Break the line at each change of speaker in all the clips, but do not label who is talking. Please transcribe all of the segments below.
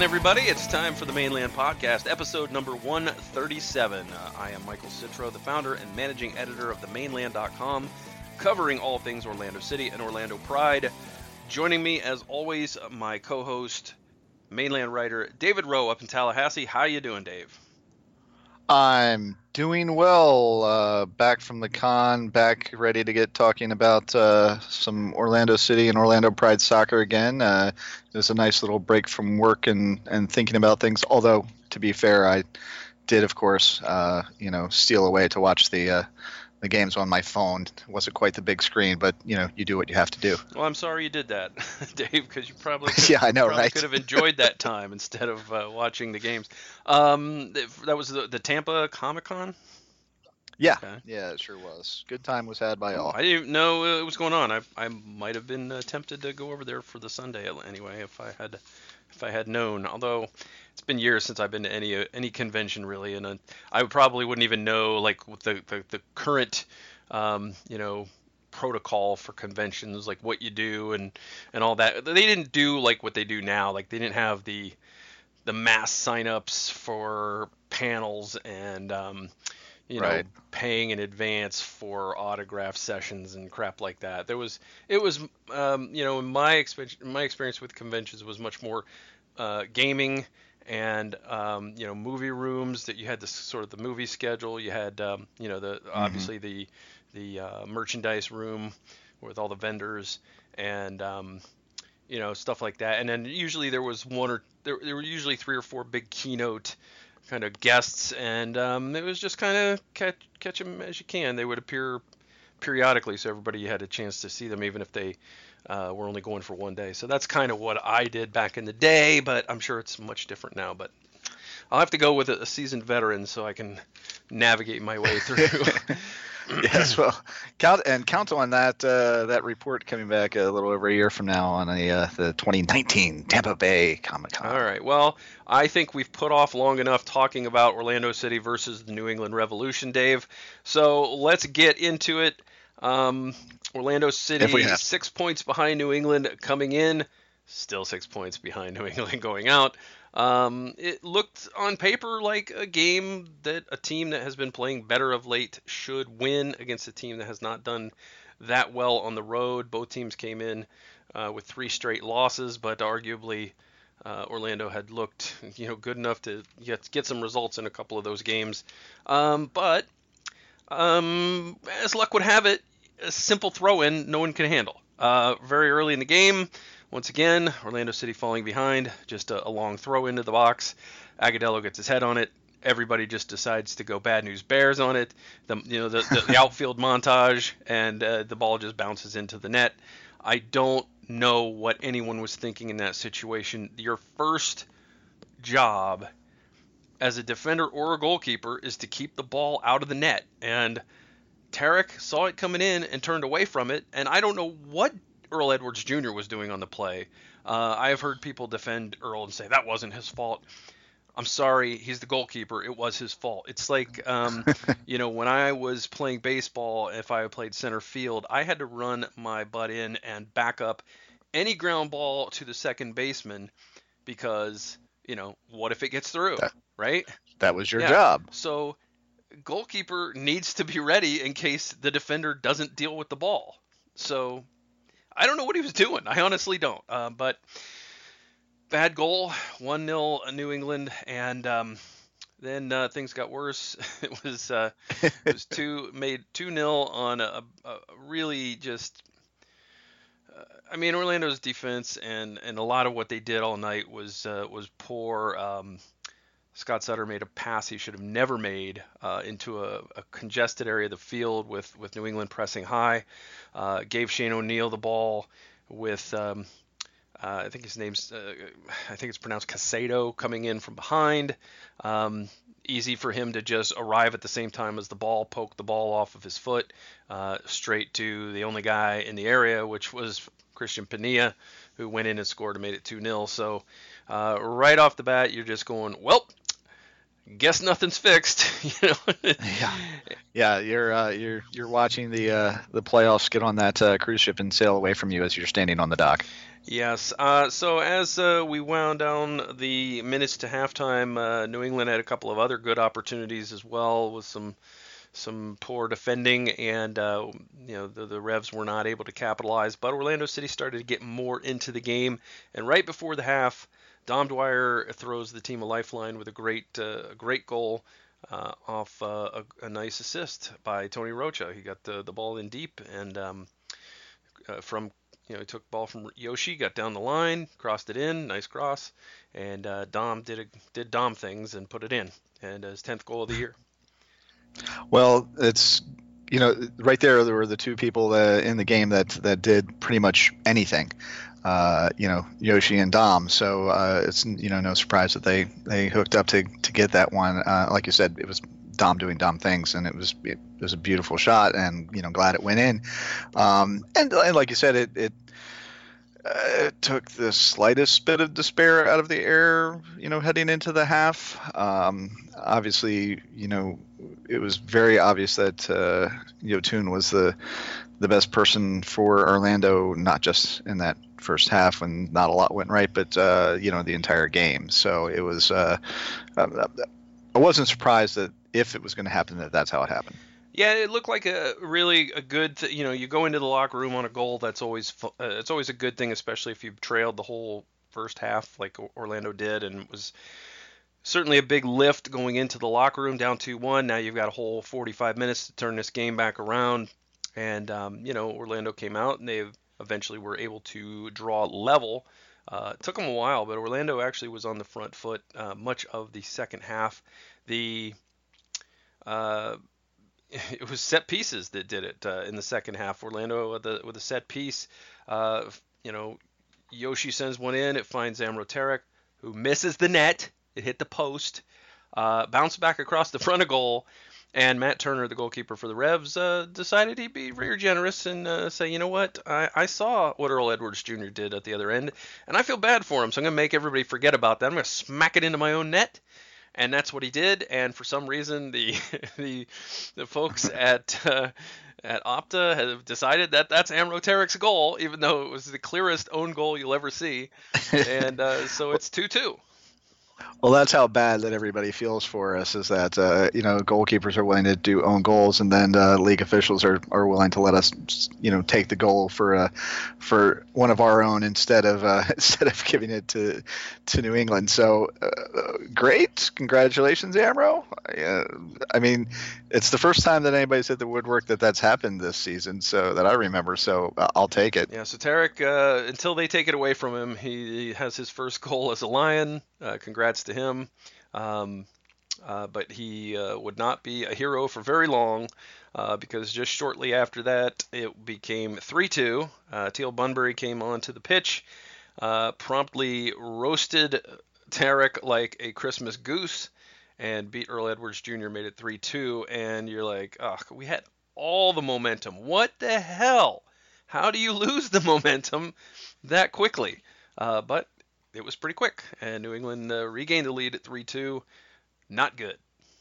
everybody. It's time for the Mainland Podcast, episode number 137. I am Michael Citro, the founder and managing editor of themainland.com, covering all things Orlando City and Orlando Pride. Joining me, as always, my co-host, Mainland writer David Rowe up in Tallahassee. How you doing, Dave?
I'm doing well. Back from the con, back ready to get talking about some Orlando City and Orlando Pride soccer again. It was a nice little break from work and thinking about things. Although, to be fair, I did, of course, steal away to watch the games on my phone. It wasn't quite the big screen, but you do what you have to do.
Well, I'm sorry you did that, Dave, because you probably could have enjoyed that time instead of watching the games. That was the Tampa Comic-Con?
Yeah, okay. Yeah, it sure was. Good time was had by all.
I didn't know it was going on. I might have been tempted to go over there for the Sunday anyway if I had known. Although it's been years since I've been to any convention really, and I probably wouldn't even know like what the current protocol for conventions, like what you do and all that. They didn't do like what they do now. Like they didn't have the mass signups for panels and
right.
Paying in advance for autograph sessions and crap like that. It was in my experience with conventions was much more gaming and movie rooms that you had the sort of the movie schedule. You had obviously the merchandise room with all the vendors and stuff like that. And then usually there was there were usually 3 or 4 big keynote kind of guests, and it was just kind of catch them as you can. They would appear periodically, so everybody had a chance to see them, even if they were only going for one day. So that's kind of what I did back in the day, but I'm sure it's much different now. But I'll have to go with a seasoned veteran so I can navigate my way through.
Yes, well, count on that report coming back a little over a year from now on the 2019 Tampa Bay Comic-Con.
All right. Well, I think we've put off long enough talking about Orlando City versus the New England Revolution, Dave. So let's get into it. Orlando City 6 points behind New England coming in, still 6 points behind New England going out. It looked on paper like a game that a team that has been playing better of late should win against a team that has not done that well on the road. Both teams came in with 3 straight losses, but arguably Orlando had looked good enough to get some results in a couple of those games. But as luck would have it, a simple throw-in no one can handle. Very early in the game, once again, Orlando City falling behind, just a long throw into the box. Agudelo gets his head on it. Everybody just decides to go Bad News Bears on it. The outfield montage, and the ball just bounces into the net. I don't know what anyone was thinking in that situation. Your first job as a defender or a goalkeeper is to keep the ball out of the net. And Tarek saw it coming in and turned away from it, and I don't know what Earl Edwards Jr. was doing on the play. I have heard people defend Earl and say that wasn't his fault. I'm sorry, he's the goalkeeper. It was his fault. It's like, when I was playing baseball, if I played center field, I had to run my butt in and back up any ground ball to the second baseman because, what if it gets through, right?
That was your job.
So goalkeeper needs to be ready in case the defender doesn't deal with the ball. So I don't know what he was doing. I honestly don't. But bad goal, 1-0 New England, and then things got worse. It was 2-0 on a really just. Orlando's defense and a lot of what they did all night was poor. Scott Sutter made a pass he should have never made into a congested area of the field with New England pressing high. Gave Shane O'Neill the ball with I think it's pronounced Casado coming in from behind. Easy for him to just arrive at the same time as the ball, poke the ball off of his foot, straight to the only guy in the area, which was Christian Pania, who went in and scored and made it 2-0. So right off the bat, you're just going, well, guess nothing's fixed.
Yeah, yeah. You're watching the playoffs get on that cruise ship and sail away from you as you're standing on the dock.
Yes. So as we wound down the minutes to halftime, New England had a couple of other good opportunities as well, with some poor defending, and the Revs were not able to capitalize. But Orlando City started to get more into the game, and right before the half, Dom Dwyer throws the team a lifeline with a great goal off a nice assist by Tony Rocha. He got the ball in deep, and from he took the ball from Yoshi, got down the line, crossed it in, nice cross, and Dom did Dom things and put it in, and his 10th goal of the year.
Well, it's right there were the two people in the game that did pretty much anything. Yoshi and Dom. So it's no surprise that they hooked up to get that one. Like you said, it was Dom doing Dom things, and it was a beautiful shot, and glad it went in. And like you said, it took the slightest bit of despair out of the air, heading into the half. Obviously, it was very obvious that Yotun was the best person for Orlando, not just in that first half when not a lot went right, but the entire game. So it was. I wasn't surprised that if it was going to happen, that's how it happened.
Yeah, it looked like a good. You go into the locker room on a goal. That's always it's always a good thing, especially if you've trailed the whole first half like Orlando did, and it was certainly a big lift going into the locker room down 2-1. Now you've got a whole 45 minutes to turn this game back around, and Orlando came out and they eventually were able to draw level. It took them a while, but Orlando actually was on the front foot much of the second half. It was set pieces that did it in the second half. Orlando with a set piece. Yoshi sends one in. It finds Amro Tarek, who misses the net. It hit the post. Bounced back across the front of goal. And Matt Turner, the goalkeeper for the Revs, decided he'd be very generous and say, you know what? I saw what Earl Edwards Jr. did at the other end, and I feel bad for him, so I'm going to make everybody forget about that. I'm going to smack it into my own net. And that's what he did. And for some reason, the folks at Opta have decided that that's Amro Tarek's goal, even though it was the clearest own goal you'll ever see. And so it's 2-2.
Well, that's how bad that everybody feels for us, is that goalkeepers are willing to do own goals, and then league officials are willing to let us take the goal for one of our own instead of giving it to New England. So great, congratulations, Amro. I mean, it's the first time that anybody's hit the woodwork that's happened this season, so that I remember. So I'll take it.
Yeah. So Tarek, until they take it away from him, he has his first goal as a Lion. Congrats to him. But he would not be a hero for very long because just shortly after that, it became 3-2. Teal Bunbury came onto the pitch, promptly roasted Tarek like a Christmas goose, and beat Earl Edwards Jr., made it 3-2. And you're like, oh, we had all the momentum. What the hell? How do you lose the momentum that quickly? But it was pretty quick, and New England regained the lead at 3-2. Not good.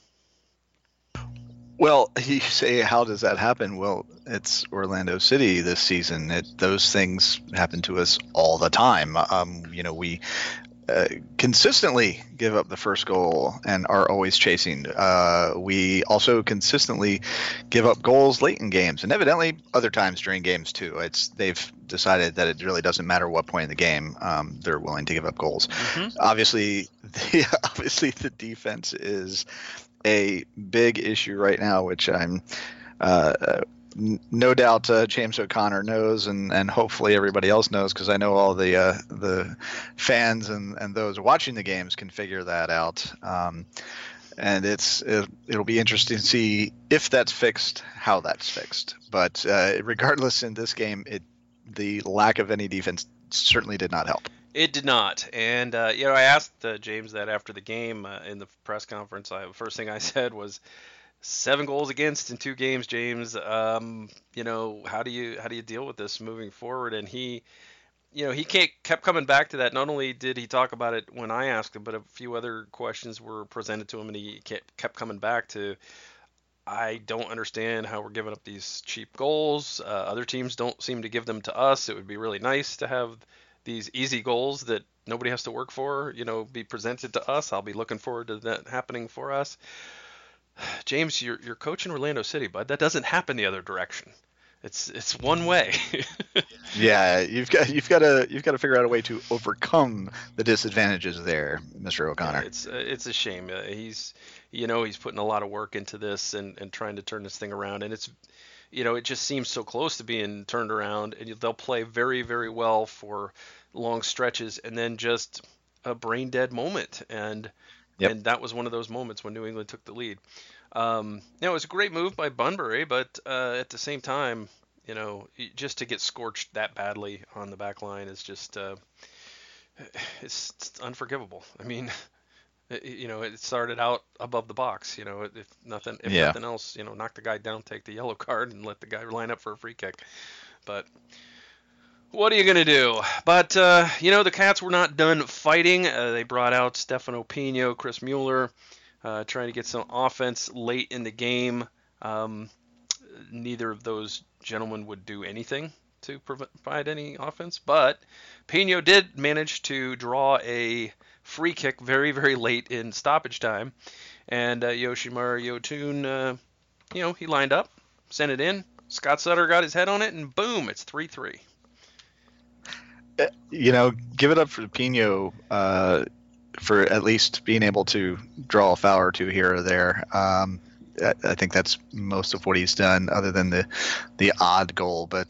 Well, you say, how does that happen? Well, it's Orlando City this season. Those things happen to us all the time. We consistently give up the first goal and are always chasing. We also consistently give up goals late in games, and evidently other times during games too. They've decided that it really doesn't matter what point in the game, they're willing to give up goals. Mm-hmm. Obviously the defense is a big issue right now, which I'm no doubt James O'Connor knows, and hopefully everybody else knows, because I know all the fans and those watching the games can figure that out. And it'll be interesting to see if that's fixed, how that's fixed. But regardless, in this game, the lack of any defense certainly did not help.
It did not. And, I asked James that after the game in the press conference. First thing I said was, 7 goals against in 2 games, James. How do you deal with this moving forward? And he he kept coming back to that. Not only did he talk about it when I asked him, but a few other questions were presented to him, and he kept coming back to, I don't understand how we're giving up these cheap goals. Other teams don't seem to give them to us. It would be really nice to have these easy goals that nobody has to work for, be presented to us. I'll be looking forward to that happening for us. James, you're coaching Orlando City, bud. That doesn't happen the other direction. It's one way.
Yeah, you've got to figure out a way to overcome the disadvantages there, Mr. O'Connor.
Yeah, it's a shame. He's putting a lot of work into this and trying to turn this thing around, and it just seems so close to being turned around, and they'll play very, very well for long stretches, and then just a brain dead moment, and
Yep.
that was one of those moments when New England took the lead. It was a great move by Bunbury, but at the same time, just to get scorched that badly on the back line is just it's unforgivable. I mean, it started out above the box. If nothing
Yeah.
else, knock the guy down, take the yellow card, and let the guy line up for a free kick. But what are you gonna do? But the Cats were not done fighting. They brought out Stefano Pino, Chris Mueller, trying to get some offense late in the game. Neither of those gentlemen would do anything to provide any offense, but Pino did manage to draw a free kick very, very late in stoppage time, and Yoshimar Yotun, he lined up, sent it in. Scott Sutter got his head on it, and boom, it's 3-3.
Give it up for Pino for at least being able to draw a foul or two here or there. I think that's most of what he's done, other than the odd goal. But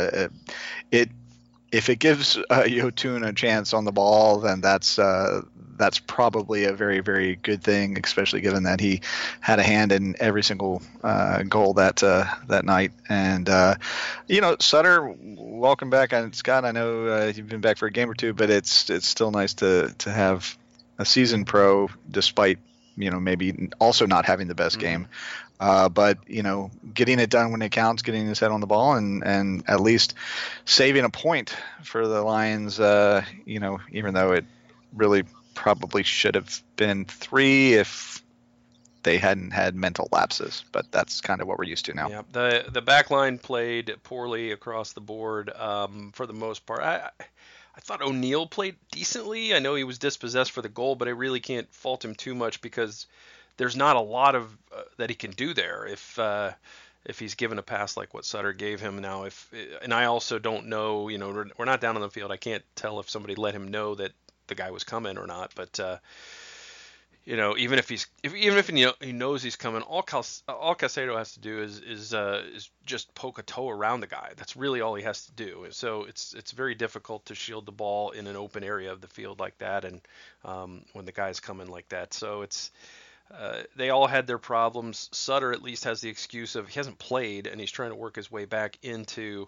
if it gives Yotun a chance on the ball, then that's probably a very, very good thing, especially given that he had a hand in every single goal that night. And Sutter, welcome back. And Scott, I know you've been back for a game or two, but it's still nice to have a seasoned pro, despite maybe also not having the best game. But getting it done when it counts, getting his head on the ball, and at least saving a point for the Lions. Even though it really probably should have been 3 if they hadn't had mental lapses. But that's kind of what we're used to now.
Yeah, the back line played poorly across the board for the most part. I thought O'Neal played decently. I know he was dispossessed for the goal, but I really can't fault him too much because there's not a lot of that he can do there if he's given a pass like what Sutter gave him. Now, and I also don't know, we're not down on the field. I can't tell if somebody let him know that the guy was coming or not. But even if he knows he's coming, all Caicedo has to do is just poke a toe around the guy. That's really all he has to do. So it's very difficult to shield the ball in an open area of the field like that, and when the guy's coming like that. So it's they all had their problems. Sutter at least has the excuse of he hasn't played and he's trying to work his way back into,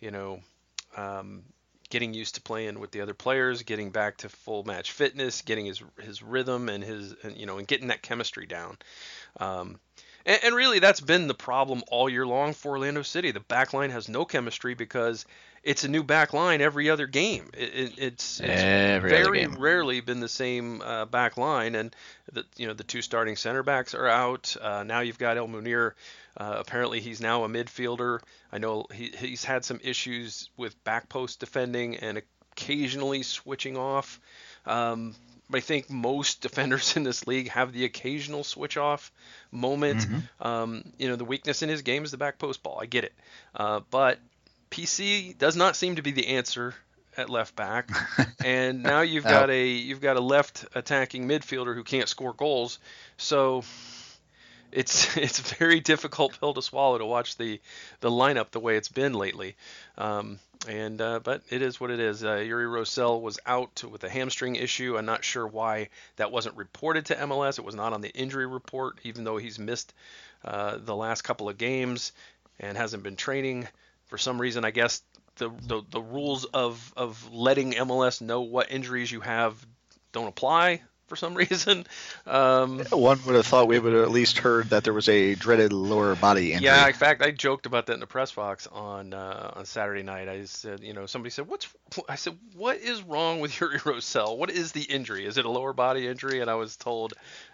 getting used to playing with the other players, getting back to full match fitness, getting his rhythm and and getting that chemistry down. And really, that's been the problem all year long for Orlando City. The back line has no chemistry because it's a new back line every other game. It's very rarely been the same back line, and the 2 starting center backs are out. Now you've got El Munir. Apparently, he's now a midfielder. I know he's had some issues with back post defending and occasionally switching off. I think most defenders in this league have the occasional switch off moment. The weakness in his game is the back post ball. I get it. But PC does not seem to be the answer at left back. And now you've got a left attacking midfielder who can't score goals. So it's a very difficult pill to swallow to watch the lineup the way it's been lately. But it is what it is. Yuri Rosell was out with a hamstring issue. I'm not sure why that wasn't reported to MLS. It was not on the injury report, even though he's missed the last couple of games and hasn't been training. For some reason, I guess the rules of letting MLS know what injuries you have don't apply for some reason.
One would have thought we would have at least heard that there was a dreaded lower body
Yeah,
injury.
in fact, I joked about that in the press box on Saturday night. I said, somebody said, I said, what is wrong with your Rosell? What is the injury? Is it a lower body injury? And I was told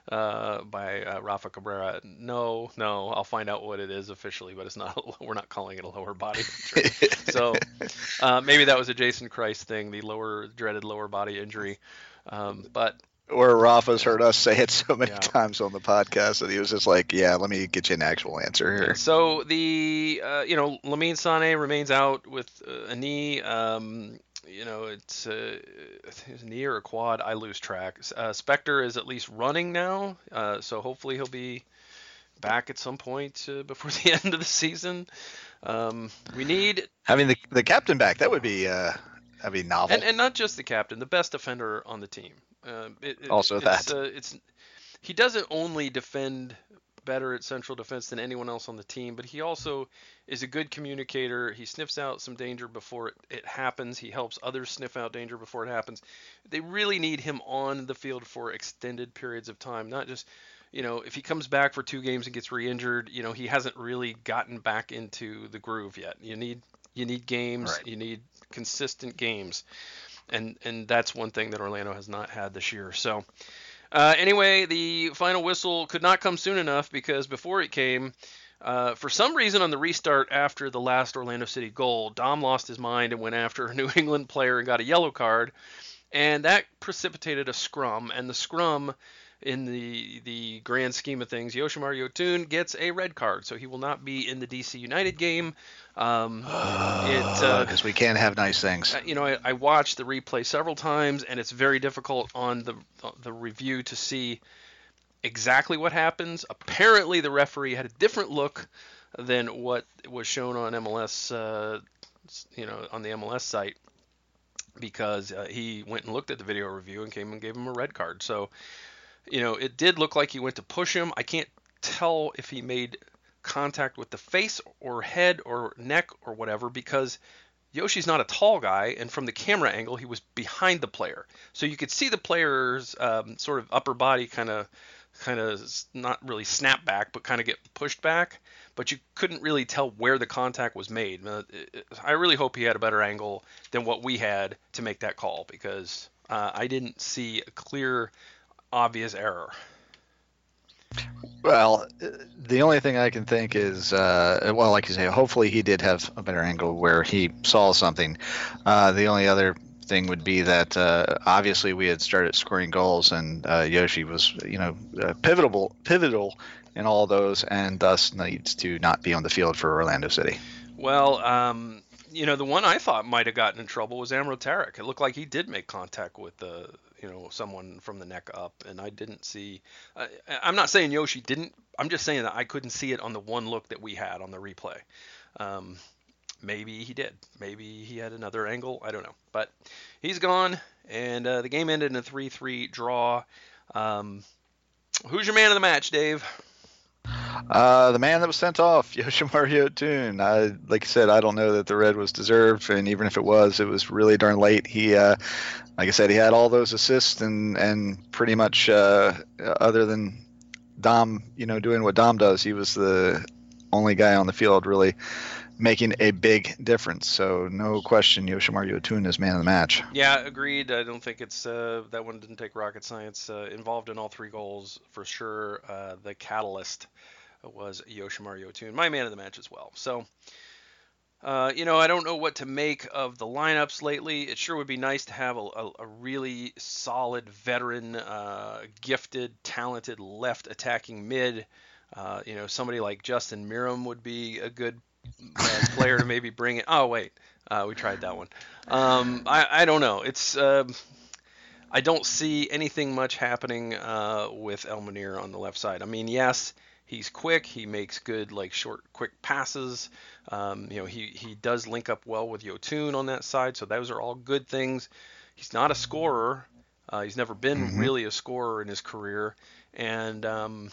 by Rafa Cabrera, no, I'll find out what it is officially, but it's not. We're not calling it a lower body injury. So maybe that was a Jason Christ thing, the dreaded lower body injury. But
Or Rafa's heard us say it so many
Yeah.
times on the podcast that he was just like, yeah, let me get you an actual answer here.
So Lamine Sané remains out with a knee. It's a knee or a quad. I lose track. Spectre is at least running now, so hopefully he'll be back at some point before the end of the season. We need
Having the captain back, that'd be novel.
and not just the captain, the best defender on the team.
Also
He doesn't only defend better at central defense than anyone else on the team, but he also is a good communicator. He sniffs out some danger before it happens. He helps others sniff out danger before it happens. They really need him on the field for extended periods of time, not just, if he comes back for 2 games and gets re-injured, he hasn't really gotten back into the groove yet. You need games,
Right.
You need consistent games. And that's one thing that Orlando has not had this year. So anyway, the final whistle could not come soon enough because before it came, for some reason on the restart after the last Orlando City goal, Dom lost his mind and went after a New England player and got a yellow card. And that precipitated a scrum. And the scrum, in the grand scheme of things, Yoshimar Yotun gets a red card. So he will not be in the DC United game.
Because we can't have nice things.
I watched the replay several times, and it's very difficult on the review to see exactly what happens. Apparently, the referee had a different look than what was shown on MLS, on the MLS site, because he went and looked at the video review and came and gave him a red card. So, it did look like he went to push him. I can't tell if he made contact with the face or head or neck or whatever, because Yoshi's not a tall guy, and from the camera angle, he was behind the player, so you could see the player's sort of upper body kind of not really snap back, but kind of get pushed back. But you couldn't really tell where the contact was made. I really hope he had a better angle than what we had to make that call, because I didn't see a clear, obvious error.
Well, the only thing I can think is, like you say, hopefully he did have a better angle where he saw something. The only other thing would be that obviously we had started scoring goals, and Yoshi was, pivotal in all those, and thus needs to not be on the field for Orlando City.
Well, the one I thought might have gotten in trouble was Amro Tarek. It looked like he did make contact with someone from the neck up, and I didn't see. I'm not saying Yoshi didn't. I'm just saying that I couldn't see it on the one look that we had on the replay. Maybe he did. Maybe he had another angle. I don't know. But he's gone, and the game ended in a 3-3 draw. Who's your man of the match, Dave?
The man that was sent off, Yoshimar Yotun. Like I said, I don't know that the red was deserved, and even if it was really darn late. He, like I said, he had all those assists, and pretty much other than Dom, doing what Dom does, he was the only guy on the field really making a big difference. So no question, Yoshimar Yotun is man of the match.
Yeah, agreed. I don't think it's that one didn't take rocket science. Involved in all 3 goals for sure. The catalyst was Yoshimar Yotun, my man of the match as well. So, I don't know what to make of the lineups lately. It sure would be nice to have a really solid veteran, gifted, talented left attacking mid. Somebody like Justin Miram would be a good player to maybe bring it. Oh wait, we tried that one. I don't know. It's I don't see anything much happening with El Munir on the left side. I mean, yes, he's quick. He makes good short, quick passes. He does link up well with Yotun on that side. So those are all good things. He's not a scorer. He's never been really a scorer in his career, and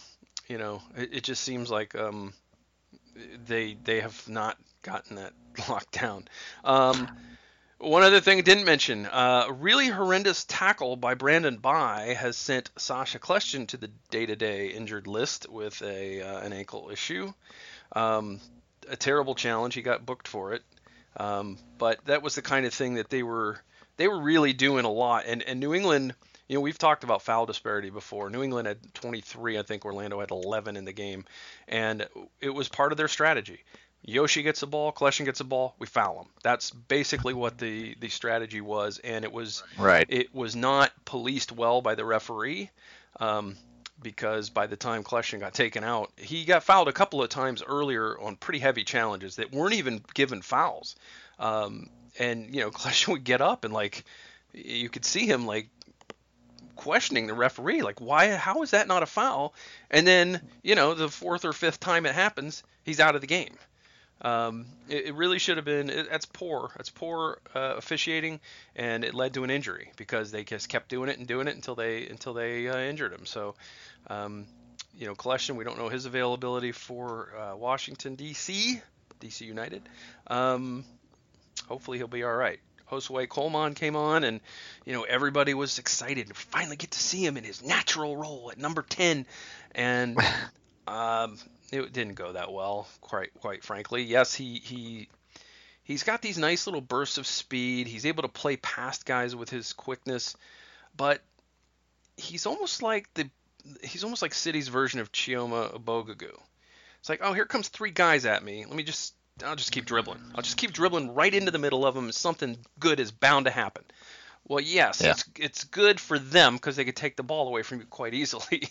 it just seems like they have not gotten that locked down. One other thing I didn't mention, a really horrendous tackle by Brandon Bai has sent Sasha Kljestan to the day-to-day injured list with an ankle issue. Um, a terrible challenge. He got booked for it. But that was the kind of thing that they were really doing a lot. And New England, we've talked about foul disparity before. New England had 23, I think Orlando had 11 in the game, and it was part of their strategy. Yoshi gets the ball, Kljestan gets the ball, we foul him. That's basically what the strategy was, and
Right.
it was not policed well by the referee. Because by the time Kljestan got taken out, he got fouled a couple of times earlier on pretty heavy challenges that weren't even given fouls. And Kljestan would get up and like you could see him like questioning the referee, like why, how is that not a foul? And then the fourth or fifth time it happens, he's out of the game. It really should have been. That's poor. That's poor officiating, and it led to an injury because they just kept doing it until they injured him. So, Kljestan, we don't know his availability for Washington D.C. United. Hopefully he'll be all right. Josue Coleman came on, and everybody was excited to finally get to see him in his natural role at number 10, and it didn't go that well, quite frankly. Yes, he's got these nice little bursts of speed. He's able to play past guys with his quickness, but he's almost like City's version of Chioma Obogagu. It's like, oh, here comes three guys at me. I'll just keep dribbling. I'll just keep dribbling right into the middle of them. Something good is bound to happen. Well, yes,
Yeah.
it's good for them because they could take the ball away from you quite easily.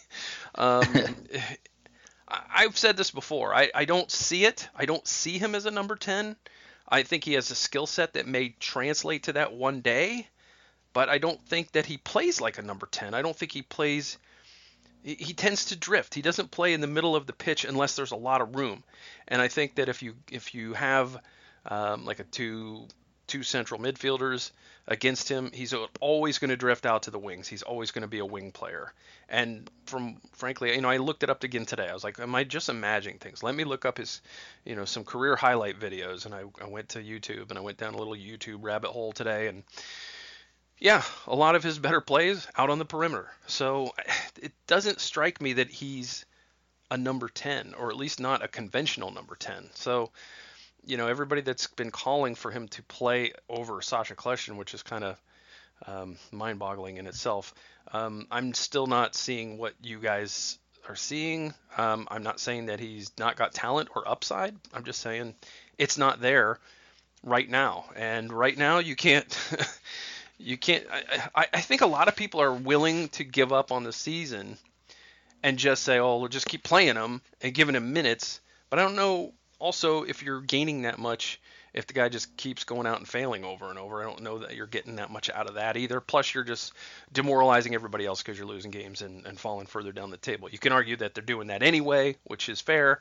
I've said this before. I don't see it. I don't see him as a number 10. I think he has a skill set that may translate to that one day, but I don't think that he plays like a number 10. I don't think he plays. He tends to drift. He doesn't play in the middle of the pitch unless there's a lot of room. And I think that if you have like a two central midfielders against him, he's always going to drift out to the wings. He's always going to be a wing player. And frankly, I looked it up again today. I was like, am I just imagining things? Let me look up his, some career highlight videos. And I went to YouTube and I went down a little YouTube rabbit hole today. And yeah, a lot of his better plays out on the perimeter. So it doesn't strike me that he's a number 10, or at least not a conventional number 10. So, everybody that's been calling for him to play over Sasha Kljestan, which is kind of mind-boggling in itself. I'm still not seeing what you guys are seeing. I'm not saying that he's not got talent or upside. I'm just saying it's not there right now. And right now you can't. You can't. I think a lot of people are willing to give up on the season and just say, "Oh, we'll just keep playing him and giving him minutes." But I don't know. Also, if you're gaining that much, if the guy just keeps going out and failing over and over, I don't know that you're getting that much out of that either. Plus, you're just demoralizing everybody else because you're losing games and falling further down the table. You can argue that they're doing that anyway, which is fair.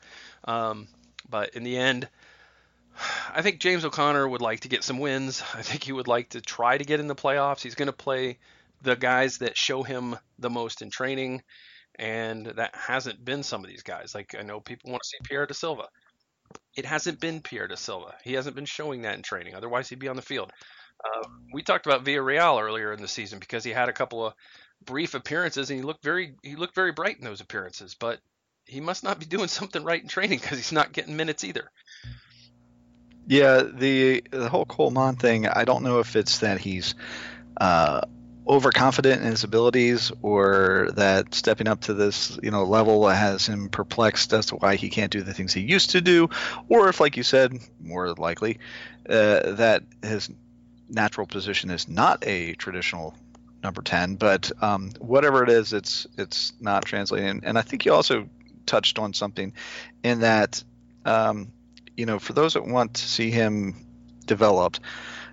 But in the end, I think James O'Connor would like to get some wins. I think he would like to try to get in the playoffs. He's going to play the guys that show him the most in training, and that hasn't been some of these guys. Like, I know people want to see Pierre Da Silva. It hasn't been Pierre Da Silva. He hasn't been showing that in training. Otherwise, he'd be on the field. We talked about Villarreal earlier in the season because he had a couple of brief appearances and he looked very bright in those appearances. But he must not be doing something right in training because he's not getting minutes either.
Yeah, the whole Coleman thing, I don't know if it's that he's overconfident in his abilities or that stepping up to this level has him perplexed as to why he can't do the things he used to do, or if, like you said, more likely, that his natural position is not a traditional number 10. But whatever it is, it's not translating. And I think you also touched on something in that for those that want to see him developed,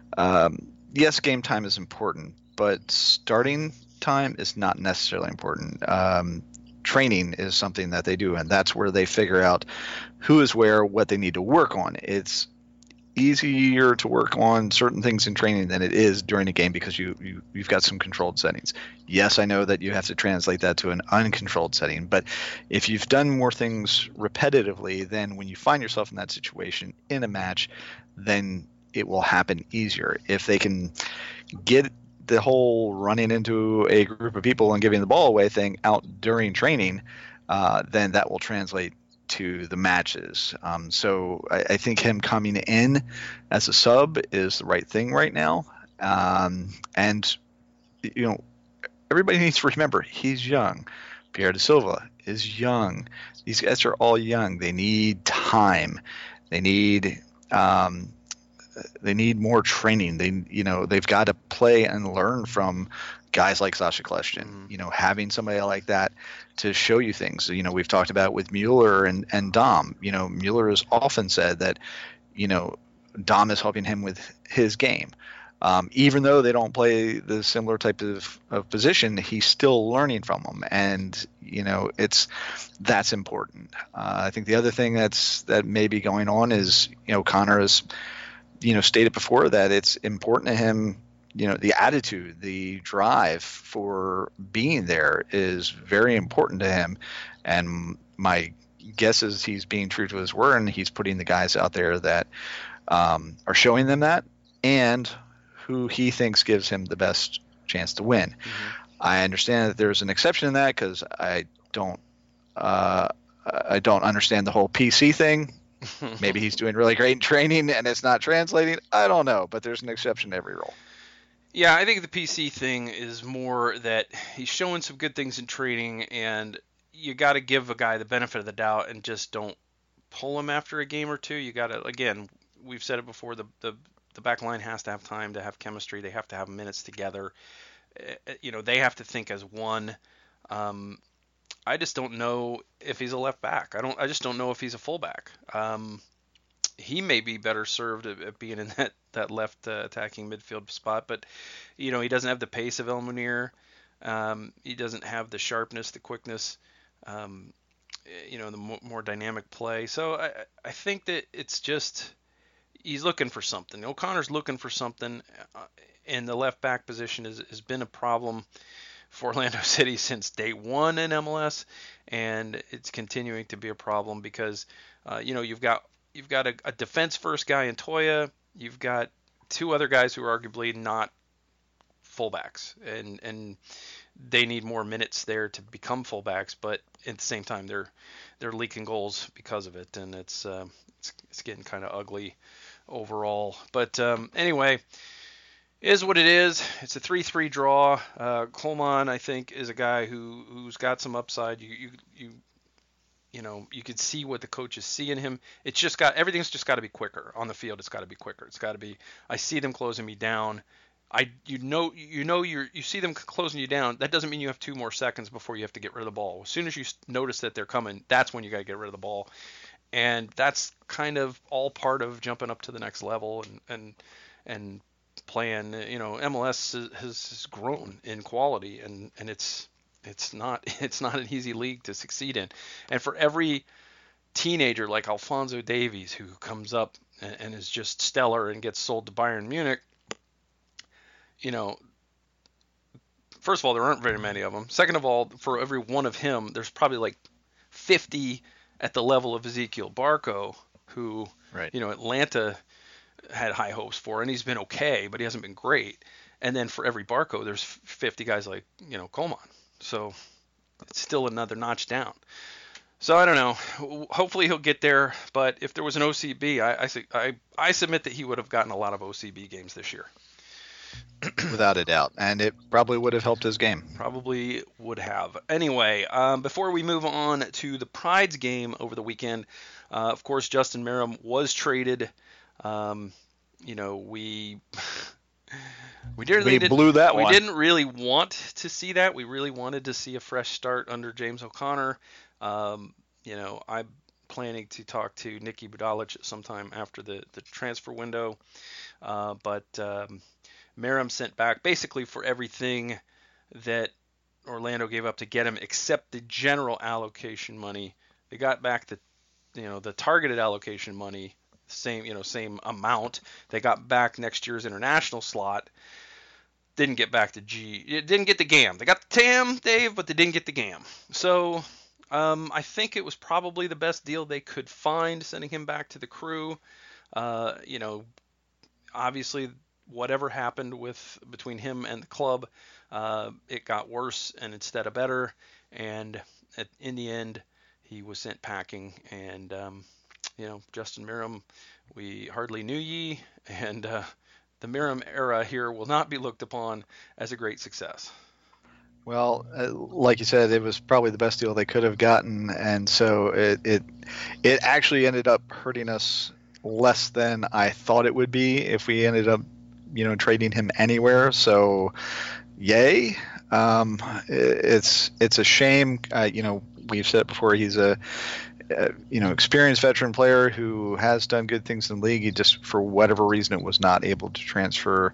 yes, game time is important, but starting time is not necessarily important. Training is something that they do, and that's where they figure out who is where, what they need to work on. It's easier to work on certain things in training than it is during a game because you've got some controlled settings. Yes, I know that you have to translate that to an uncontrolled setting, but if you've done more things repetitively, then when you find yourself in that situation in a match, then it will happen easier. If they can get the whole running into a group of people and giving the ball away thing out during training, then that will translate to the matches. So I think him coming in as a sub is the right thing right now. And everybody needs to remember he's young. Pierre da Silva is young. These guys are all young. They need time. They need more training. They've got to play and learn from guys like Sasha Kljestan. Having somebody like that to show you things. We've talked about with Mueller and Dom. Mueller has often said that Dom is helping him with his game. Even though they don't play the similar type of position, he's still learning from them, and that's important. I think the other thing that may be going on is Connor has stated before that it's important to him. The attitude, the drive for being there is very important to him, and my guess is he's being true to his word, and he's putting the guys out there that are showing them that, and who he thinks gives him the best chance to win. I understand that there's an exception in that because I don't understand the whole PC thing. Maybe he's doing really great in training and it's not translating. I don't know, but there's an exception to every rule.
Yeah, I think the PC thing is more that he's showing some good things in training, and you got to give a guy the benefit of the doubt and just don't pull him after a game or two. You got to, again, we've said it before, the back line has to have time to have chemistry. They have to have minutes together. They have to think as one. I just don't know if he's a left back. I just don't know if he's a fullback. He may be better served at being in that left attacking midfield spot, but he doesn't have the pace of El Munir. He doesn't have the sharpness, the quickness, the more dynamic play. So I think that it's just he's looking for something. O'Connor's looking for something, and the left back position has been a problem for Orlando City since day one in MLS, and it's continuing to be a problem because you've got a defense first guy in Toya, you've got two other guys who are arguably not fullbacks, and they need more minutes there to become fullbacks, but at the same time they're leaking goals because of it, and it's getting kind of ugly overall. But anyway, is what it is. It's a 3-3 draw. Coleman, I think, is a guy who's got some upside. You could see what the coaches see in him. Everything's just got to be quicker on the field. It's got to be quicker. It's got to be. I see them closing me down. You see them closing you down. That doesn't mean you have 2 more seconds before you have to get rid of the ball. As soon as you notice that they're coming, that's when you got to get rid of the ball. And that's kind of all part of jumping up to the next level and playing. MLS has grown in quality, and it's not an easy league to succeed in. And for every teenager like Alphonso Davies who comes up and is just stellar and gets sold to Bayern Munich, first of all, there aren't very many of them. Second of all, for every one of him, there's probably like 50 at the level of Ezequiel Barco, who,
right.
Atlanta had high hopes for, and he's been okay, but he hasn't been great. And then for every Barco, there's 50 guys like, Coleman. So it's still another notch down. So I don't know. Hopefully he'll get there, but if there was an OCB, I submit that he would have gotten a lot of OCB games this year.
Without a doubt, and it probably would have helped his game.
Probably would have. Anyway, before we move on to the Pride's game over the weekend, of course, Justin Meram was traded. We
blew that one.
We didn't really want to see that. We really wanted to see a fresh start under James O'Connor. I'm planning to talk to Nicky Budalic sometime after the transfer window, but Meram sent back basically for everything that Orlando gave up to get him, except the general allocation money. They got back the targeted allocation money, same amount. They got back next year's international slot. Didn't get back the G. It didn't get the GAM. They got the TAM, Dave, but they didn't get the GAM. So I think it was probably the best deal they could find, sending him back to the Crew. obviously, whatever happened between him and the club, it got worse and instead of better. And in the end, he was sent packing. And Justin Meram, we hardly knew ye, and the Meram era here will not be looked upon as a great success.
Well, like you said, it was probably the best deal they could have gotten, and so it actually ended up hurting us less than I thought it would be if we ended up, trading him anywhere. So, yay! It's a shame. We've said it before. He's a experienced veteran player who has done good things in the league. He just, for whatever reason, it was not able to transfer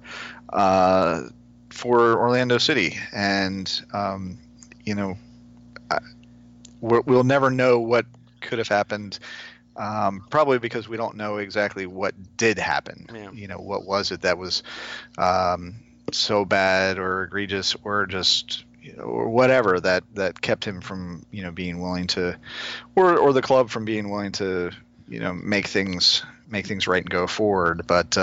for Orlando City, and we'll never know what could have happened. Probably because we don't know exactly what did happen.
Yeah.
What was it that was so bad or egregious or just or whatever that kept him from being willing to, or the club from being willing to make things right and go forward. But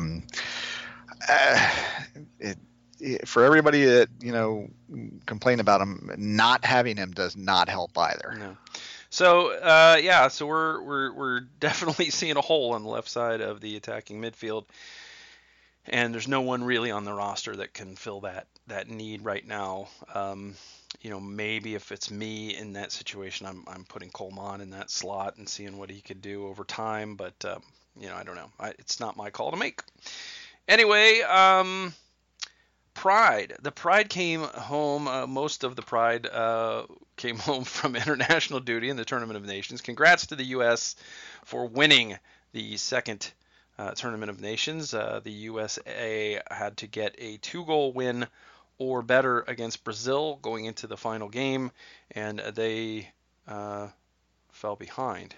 for everybody that complain about him, not having him does not help either.
No. So so we're definitely seeing a hole on the left side of the attacking midfield, and there's no one really on the roster that can fill that need right now. Maybe if it's me in that situation, I'm putting Coleman in that slot and seeing what he could do over time, but I don't know. It's not my call to make. Anyway, Pride. The Pride came home. Most of the Pride came home from international duty in the Tournament of Nations. Congrats to the U.S. for winning the second Tournament of Nations. The USA had to get a 2-goal win or better against Brazil going into the final game, and they fell behind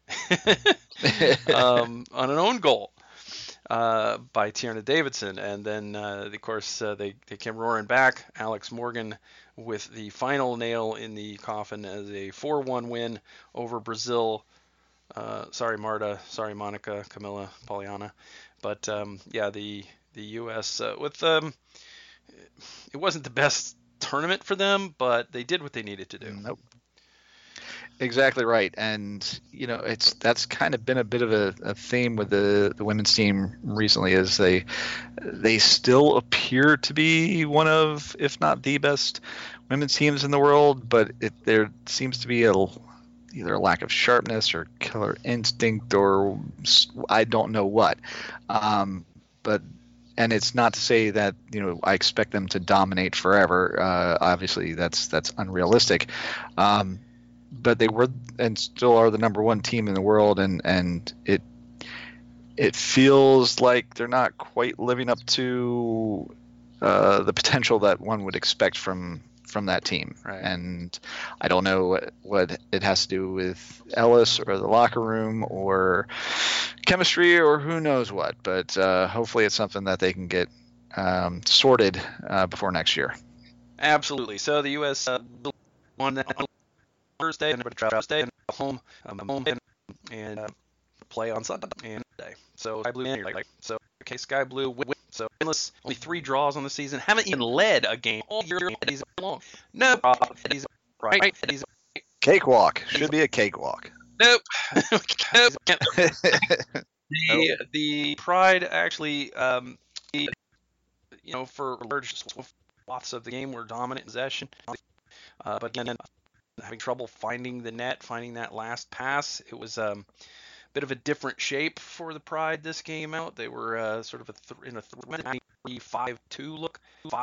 on an own goal by Tierna Davidson, and then of course they came roaring back. Alex Morgan with the final nail in the coffin as a 4-1 win over Brazil. Sorry Marta, sorry Monica, Camilla, Poliana, but the U.S. With it wasn't the best tournament for them, but they did what they needed to do.
Nope. Exactly right, and that's kind of been a bit of a theme with the women's team recently, is they still appear to be one of, if not the best women's teams in the world, but there seems to be either a lack of sharpness or killer instinct or I don't know what, but. And it's not to say that I expect them to dominate forever. Obviously, that's unrealistic. But they were and still are the number one team in the world, and it feels like they're not quite living up to the potential that one would expect from that team.
Right.
And I don't know what it has to do with Ellis or the locker room or chemistry or who knows what, but hopefully it's something that they can get sorted before next year.
Absolutely. So the U.S. won that Thursday and home and play on Sunday and Sunday. So Sky Blue okay, Sky Blue win. So winless, only 3 draws on the season. Haven't even led a game all year long. No, right.
Cakewalk should be a cakewalk.
Nope. The Pride actually, for large swaths of the game were dominant in possession, but again, having trouble finding the net, finding that last pass. It was bit of a different shape for the Pride this game out. They were sort of in a 3-5-2 look.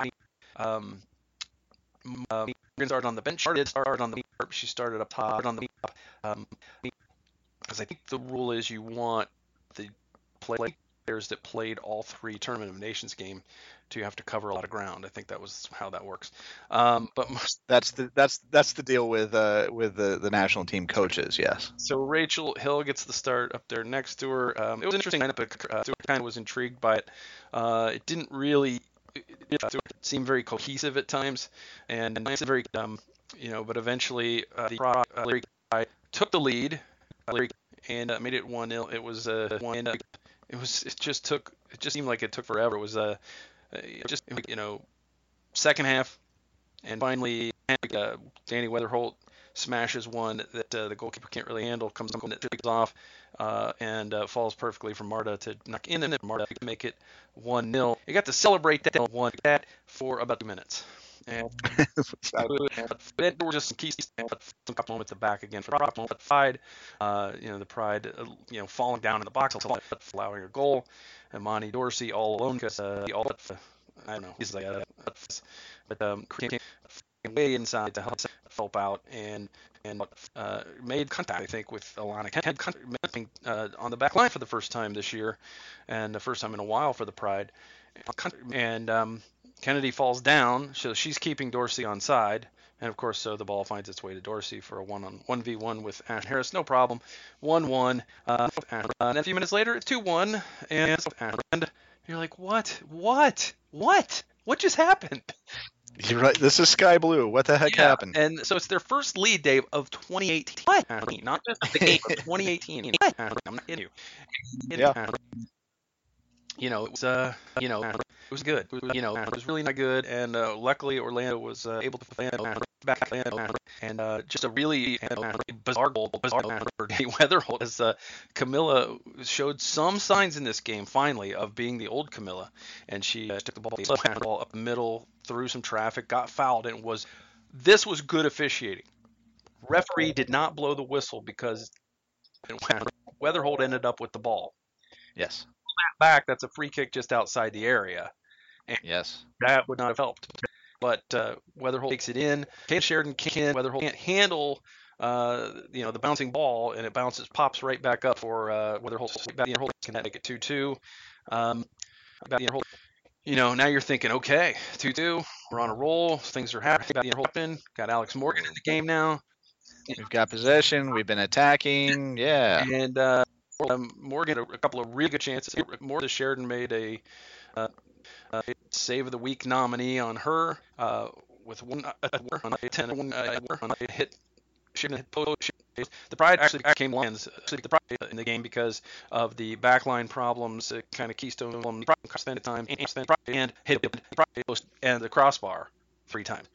Morgan started on the bench. She started up top on the because I think the rule is you want the players that played all 3 Tournament of Nations game to have to cover a lot of ground. I think that was how that works. But
that's the deal with the national team coaches. Yes.
So Rachel Hill gets the start up there next to her. It was an interesting lineup. Stewart kind of was intrigued by it. It didn't really seem very cohesive at times, and it's very But eventually Larry took the lead and made it 1-0. It was It just seemed like it took forever. It was just second half, and finally Danny Weatherholt smashes one that the goalkeeper can't really handle, comes up and it takes off, and falls perfectly for Marta to knock in, and Marta to make it 1-0. You got to celebrate that one for about 2 minutes. And then there were just some key some couple moments of back again for the Pride. The Pride, falling down in the box, allowing a goal, and Monty Dorsey all alone because I don't know, he's like came way inside to help out and made contact, I think, with Alana Kennedy on the back line for the first time this year, and the first time in a while for the Pride. And Kennedy falls down, so she's keeping Dorsey on side. And of course, so the ball finds its way to Dorsey for a 1v1 with Ash Harris, no problem. 1-1. And a few minutes later, it's 2-1. And you're like, what? What just happened?
You're right. This is Sky Blue. What the heck happened?
And so it's their first lead, Dave, of 2018. Not just the game of 2018. I'm not kidding you.
Yeah.
It was good. It was really not good, and luckily Orlando was able to back and just a really bizarre goal for Danny Weatherholt, as Camilla showed some signs in this game finally of being the old Camilla, and she took the ball up the middle through some traffic, got fouled, and this was good officiating. Referee did not blow the whistle because Weatherholt ended up with the ball.
Yes.
Back, that's a free kick just outside the area. And
yes.
That would not have helped. But Weatherholt takes it in. Sheridan Weatherholt can't handle the bouncing ball, and it pops right back up for Weatherholt. Can that make it 2-2? Now you're thinking, okay, 2-2, we're on a roll, things are happening. Got Alex Morgan in the game now.
We've got possession. We've been attacking. Yeah.
And Morgan, a couple of really good chances. Sheridan made a Save of the Week nominee on her with one hit. The Pride actually became Lions in the game because of the backline problems, kind of keystone from the Pride spent time and hit the post and the crossbar 3 times.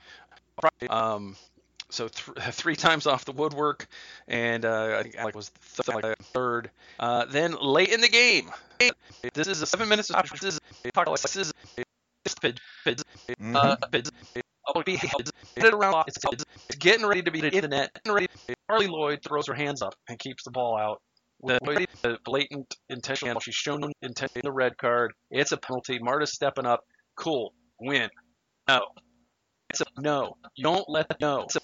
So 3 times off the woodwork, and I think Alex was third. Then late in the game, this is a 7 minutes of this is it's getting ready to be in the net. Harley Lloyd throws her hands up and keeps the ball out. With a blatant intentional, she's shown intent in the red card. It's a penalty. Marta's stepping up. Cool. Win. No, you don't let them know. It's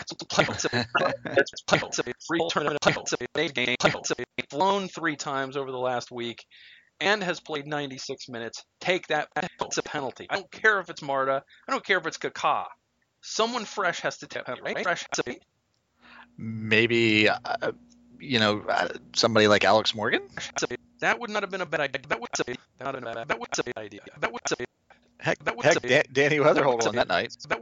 a free tournament. They've flown 3 times over the last week and has played 96 minutes. Take that. It's a penalty. I don't care if it's Marta. I don't care if it's Kaká. Someone fresh has to take a penalty, right?
Maybe, somebody like Alex Morgan?
That would not have been a bad idea. That would not have been a bad idea.
Heck, Danny Weatherholt won that night.
That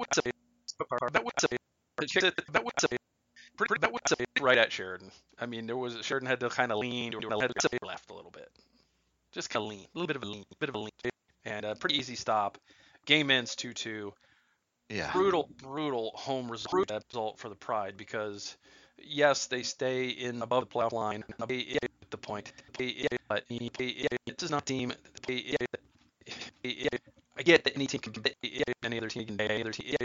would right at Sheridan. I mean, Sheridan had to kind of lean to left a little bit, just kind of lean, a little bit of a lean, and a pretty easy stop. Game ends 2-2.
Yeah.
Brutal home result for the Pride because yes, they stay in above the playoff line. The point, but it does not team. I get that any team can get any other team can get any other team.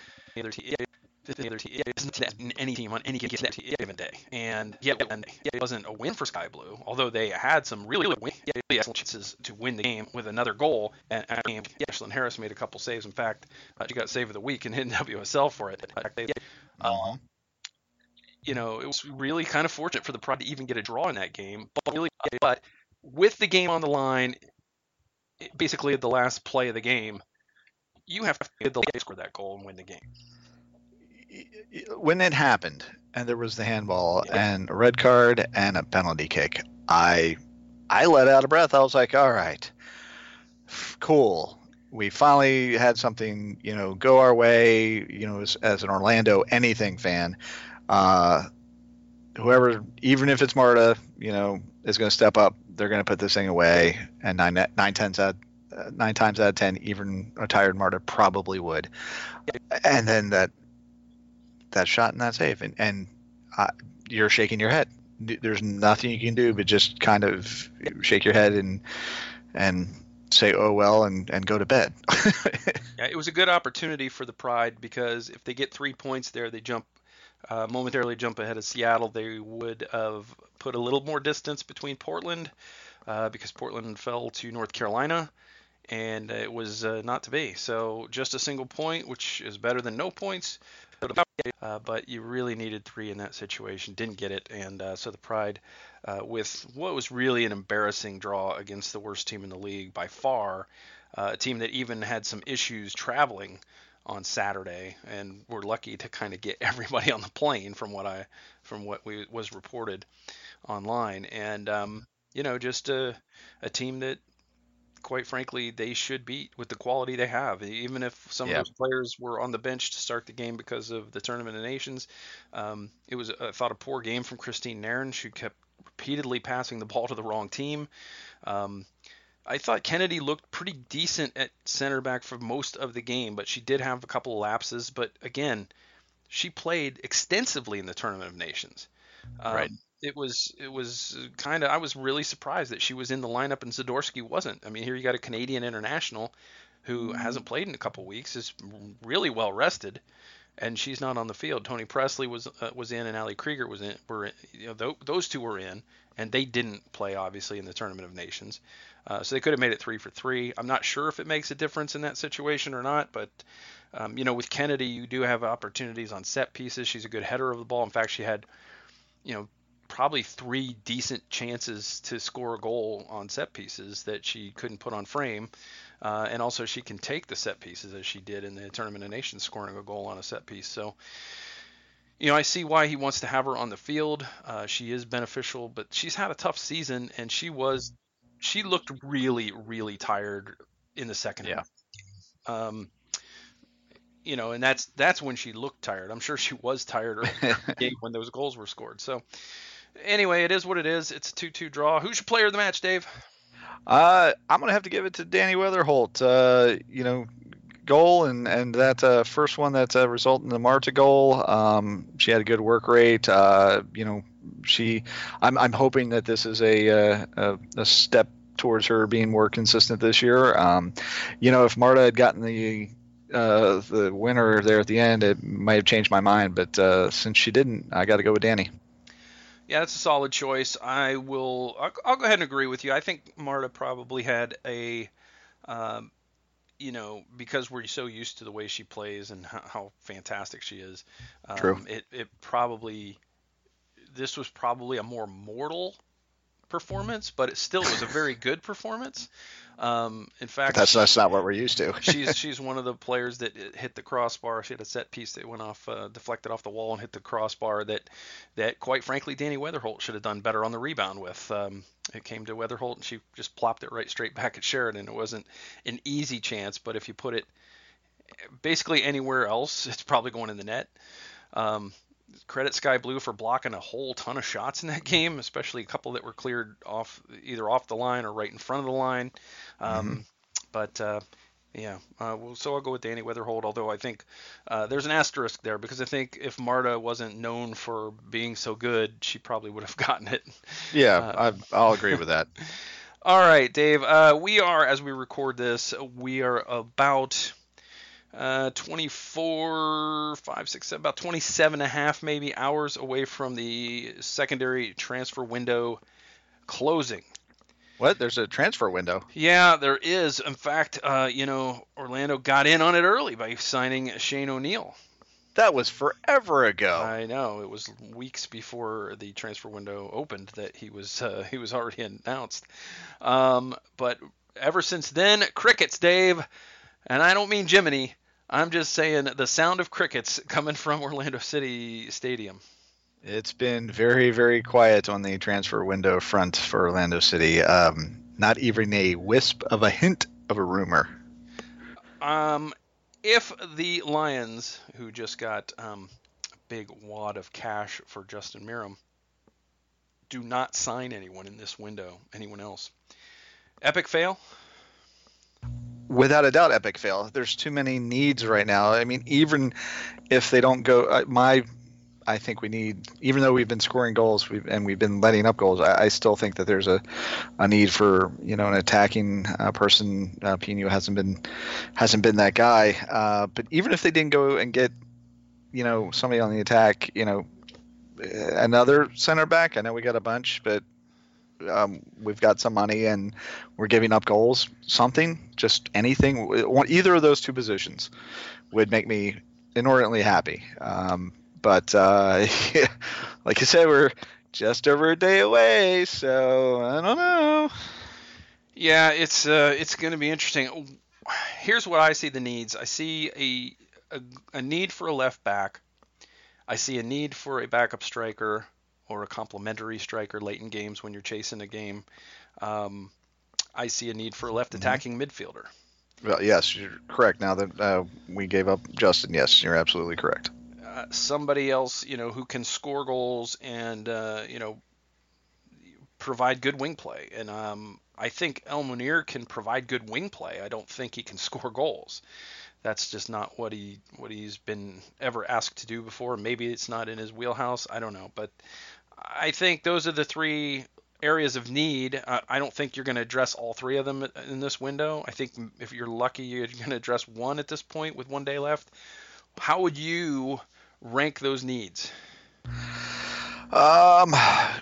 Any team on any given day, and it wasn't a win for Sky Blue, although they had some really excellent chances to win the game with another goal. And Ashlyn Harris made a couple saves. In fact, she got Save of the Week and hit WSL for it. It was really kind of fortunate for the Pride to even get a draw in that game. But with the game on the line, basically at the last play of the game, you have to score that goal and win the game.
When it happened and there was the handball and a red card and a penalty kick, I let out a breath. I was like, all right, cool. We finally had something, go our way, as an Orlando anything fan. Whoever, even if it's Marta, is going to step up. they're going to put this thing away, and nine times out of 10, even a tired Marta probably would. And then that shot and that save, and you're shaking your head. There's nothing you can do but just kind of shake your head and say, oh well, and go to bed.
Yeah, it was a good opportunity for the Pride because if they get 3 points there, they momentarily jump ahead of Seattle. They would have put a little more distance between Portland because Portland fell to North Carolina, and it was not to be. So just a single point, which is better than no points. But you really needed 3 in that situation. Didn't get it, and so the Pride, with what was really an embarrassing draw against the worst team in the league by far, a team that even had some issues traveling on Saturday, and we're lucky to kind of get everybody on the plane from what was reported online, and just a team that quite frankly, they should beat with the quality they have. Even if some of
Yeah.
those players were on the bench to start the game because of the Tournament of Nations, it was, I thought, a poor game from Christine Nairn. She kept repeatedly passing the ball to the wrong team. I thought Kennedy looked pretty decent at center back for most of the game, but she did have a couple of lapses. But again, she played extensively in the Tournament of Nations.
Right.
It was kind of, I was really surprised that she was in the lineup and Zadorsky wasn't. I mean, here you got a Canadian international who hasn't played in a couple weeks, is really well rested, and she's not on the field. Tony Presley was in, and Ali Krieger was in. Those two were in, and they didn't play obviously in the Tournament of Nations. So they could have made it 3 for 3. I'm not sure if it makes a difference in that situation or not, but with Kennedy, you do have opportunities on set pieces. She's a good header of the ball. In fact, she had, probably 3 decent chances to score a goal on set pieces that she couldn't put on frame. And also she can take the set pieces as she did in the Tournament of Nations, scoring a goal on a set piece. So, I see why he wants to have her on the field. She is beneficial, but she's had a tough season, and she looked really, really tired in the second
Yeah.
half. And that's when she looked tired. I'm sure she was tired early in the game when those goals were scored. So anyway, it is what it is. It's a 2-2 draw. Who's your player of the match, Dave?
I'm gonna have to give it to Danny Weatherholt. Goal and that first one that resulted in the Marta goal. She had a good work rate. I'm hoping that this is a step towards her being more consistent this year. If Marta had gotten the winner there at the end, it might have changed my mind. But since she didn't, I got to go with Danny.
Yeah, that's a solid choice. I'll go ahead and agree with you. I think Marta probably had because we're so used to the way she plays and how fantastic she is.
True.
This was probably a more mortal performance, but it still was a very good performance. In fact,
that's not what we're used to.
she's one of the players that hit the crossbar. She had a set piece that went off, deflected off the wall and hit the crossbar. That quite frankly, Danny Weatherholt should have done better on the rebound with. It came to Weatherholt and she just plopped it right straight back at Sheridan. It wasn't an easy chance, but if you put it basically anywhere else, it's probably going in the net. Credit Sky Blue for blocking a whole ton of shots in that game, especially a couple that were cleared either off the line or right in front of the line. But so I'll go with Danny Weatherholt, although I think there's an asterisk there because I think if Marta wasn't known for being so good, she probably would have gotten it.
Yeah, I'll agree with that.
All right, Dave. We are, as we record this, we are about 24, 5, 6, 7, about 27 and a half maybe hours away from the secondary transfer window closing.
What? There's a transfer window?
Yeah, there is. In fact, Orlando got in on it early by signing Shane O'Neill.
That was forever ago.
I know. It was weeks before the transfer window opened that he was already announced. But ever since then, crickets, Dave. And I don't mean Jiminy. I'm just saying the sound of crickets coming from Orlando City Stadium.
It's been very, very quiet on the transfer window front for Orlando City. Not even a wisp of a hint of a rumor.
If the Lions, who just got a big wad of cash for Justin Meram, do not sign anyone in this window. Anyone else? Epic fail?
Without a doubt, epic fail. There's too many needs right now. I mean, even if they don't go, I think we need, even though we've been scoring goals and we've been letting up goals, I still think that there's a need for an attacking person. Pino hasn't been that guy. But even if they didn't go and get somebody on the attack, another center back. I know we got a bunch, but we've got some money and we're giving up goals. Something, just anything, either of those two positions would make me inordinately happy. But like I said, we're just over a day away, so I don't know.
Yeah, it's going to be interesting. Here's what I see the needs. I see a need for a left back. I see a need for a backup striker or a complementary striker late in games when you're chasing a game. I see a need for a left attacking midfielder.
Well, yes, you're correct. Now that we gave up Justin, yes, you're absolutely correct.
Somebody else, who can score goals and provide good wing play. And I think El Munir can provide good wing play. I don't think he can score goals. That's just not what he's been ever asked to do before. Maybe it's not in his wheelhouse. I don't know. But I think those are the three areas of need. I don't think you're going to address all three of them in this window. I think if you're lucky, you're going to address one at this point with 1 day left. How would you rank those needs?
I'm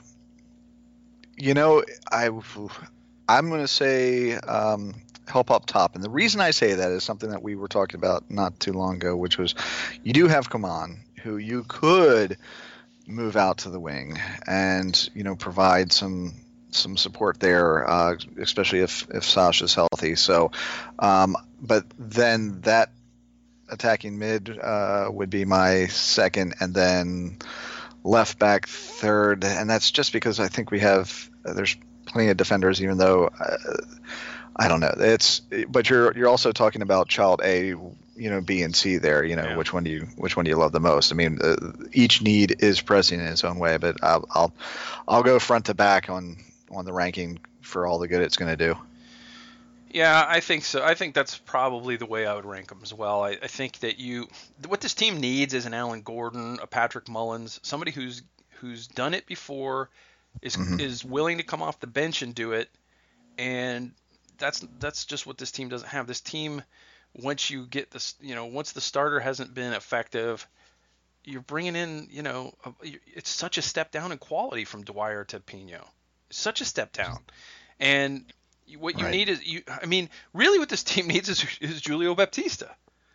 going to say help up top. And the reason I say that is something that we were talking about not too long ago, which was you do have Coman, who you could move out to the wing and provide some support there, especially if Sasha's healthy. So, but then that attacking mid would be my second, and then left back third, and that's just because I think there's plenty of defenders, even though I don't know. But you're also talking about child A, B and C there.
Yeah.
Which one do you love the most? I mean, each need is pressing in its own way, but I'll go front to back on the ranking for all the good it's going to do.
Yeah, I think so. I think that's probably the way I would rank them as well. I think that what this team needs is an Alan Gordon, a Patrick Mullins, somebody who's done it before, is willing to come off the bench and do it, and that's just what this team doesn't have. This team, once you get this, once the starter hasn't been effective, you're bringing in, it's such a step down in quality from Dwyer to Pino. Such a step down, and what you need is really what this team needs is Julio Baptista.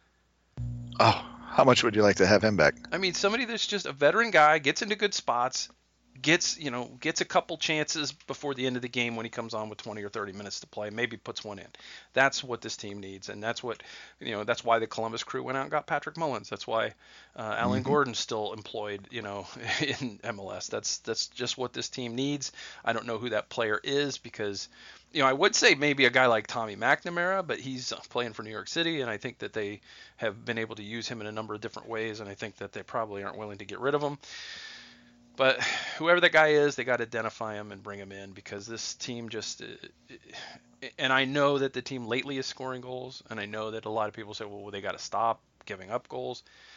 Oh, how much would you like to have him back?
I mean, somebody that's just a veteran guy, gets into good spots, gets a couple chances before the end of the game when he comes on with 20 or 30 minutes to play, maybe puts one in. That's what this team needs, and that's what that's why the Columbus Crew went out and got Patrick Mullins. That's why Alan Gordon's still employed in MLS. That's just what this team needs. I don't know who that player is because I would say maybe a guy like Tommy McNamara, but he's playing for New York City, and I think that they have been able to use him in a number of different ways, and I think that they probably aren't willing to get rid of him. But whoever that guy is, they got to identify him and bring him in because this team just – and I know that the team lately is scoring goals, and I know that a lot of people say, well, they got to stop giving up goals.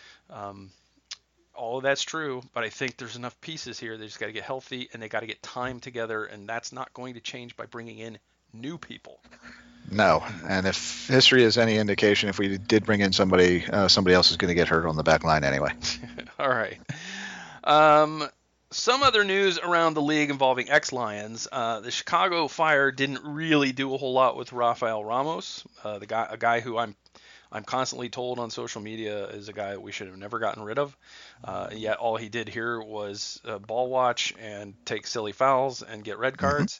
All of that's true, but I think there's enough pieces here. They just got to get healthy, and they got to get time together, and that's not going to change by bringing in new people.
No, and if history is any indication, if we did bring in somebody, somebody else is going to get hurt on the back line anyway.
All right. Some other news around the league involving ex-Lions. The Chicago Fire didn't really do a whole lot with Rafael Ramos, a guy who I'm constantly told on social media is a guy that we should have never gotten rid of. Yet all he did here was ball watch and take silly fouls and get red cards.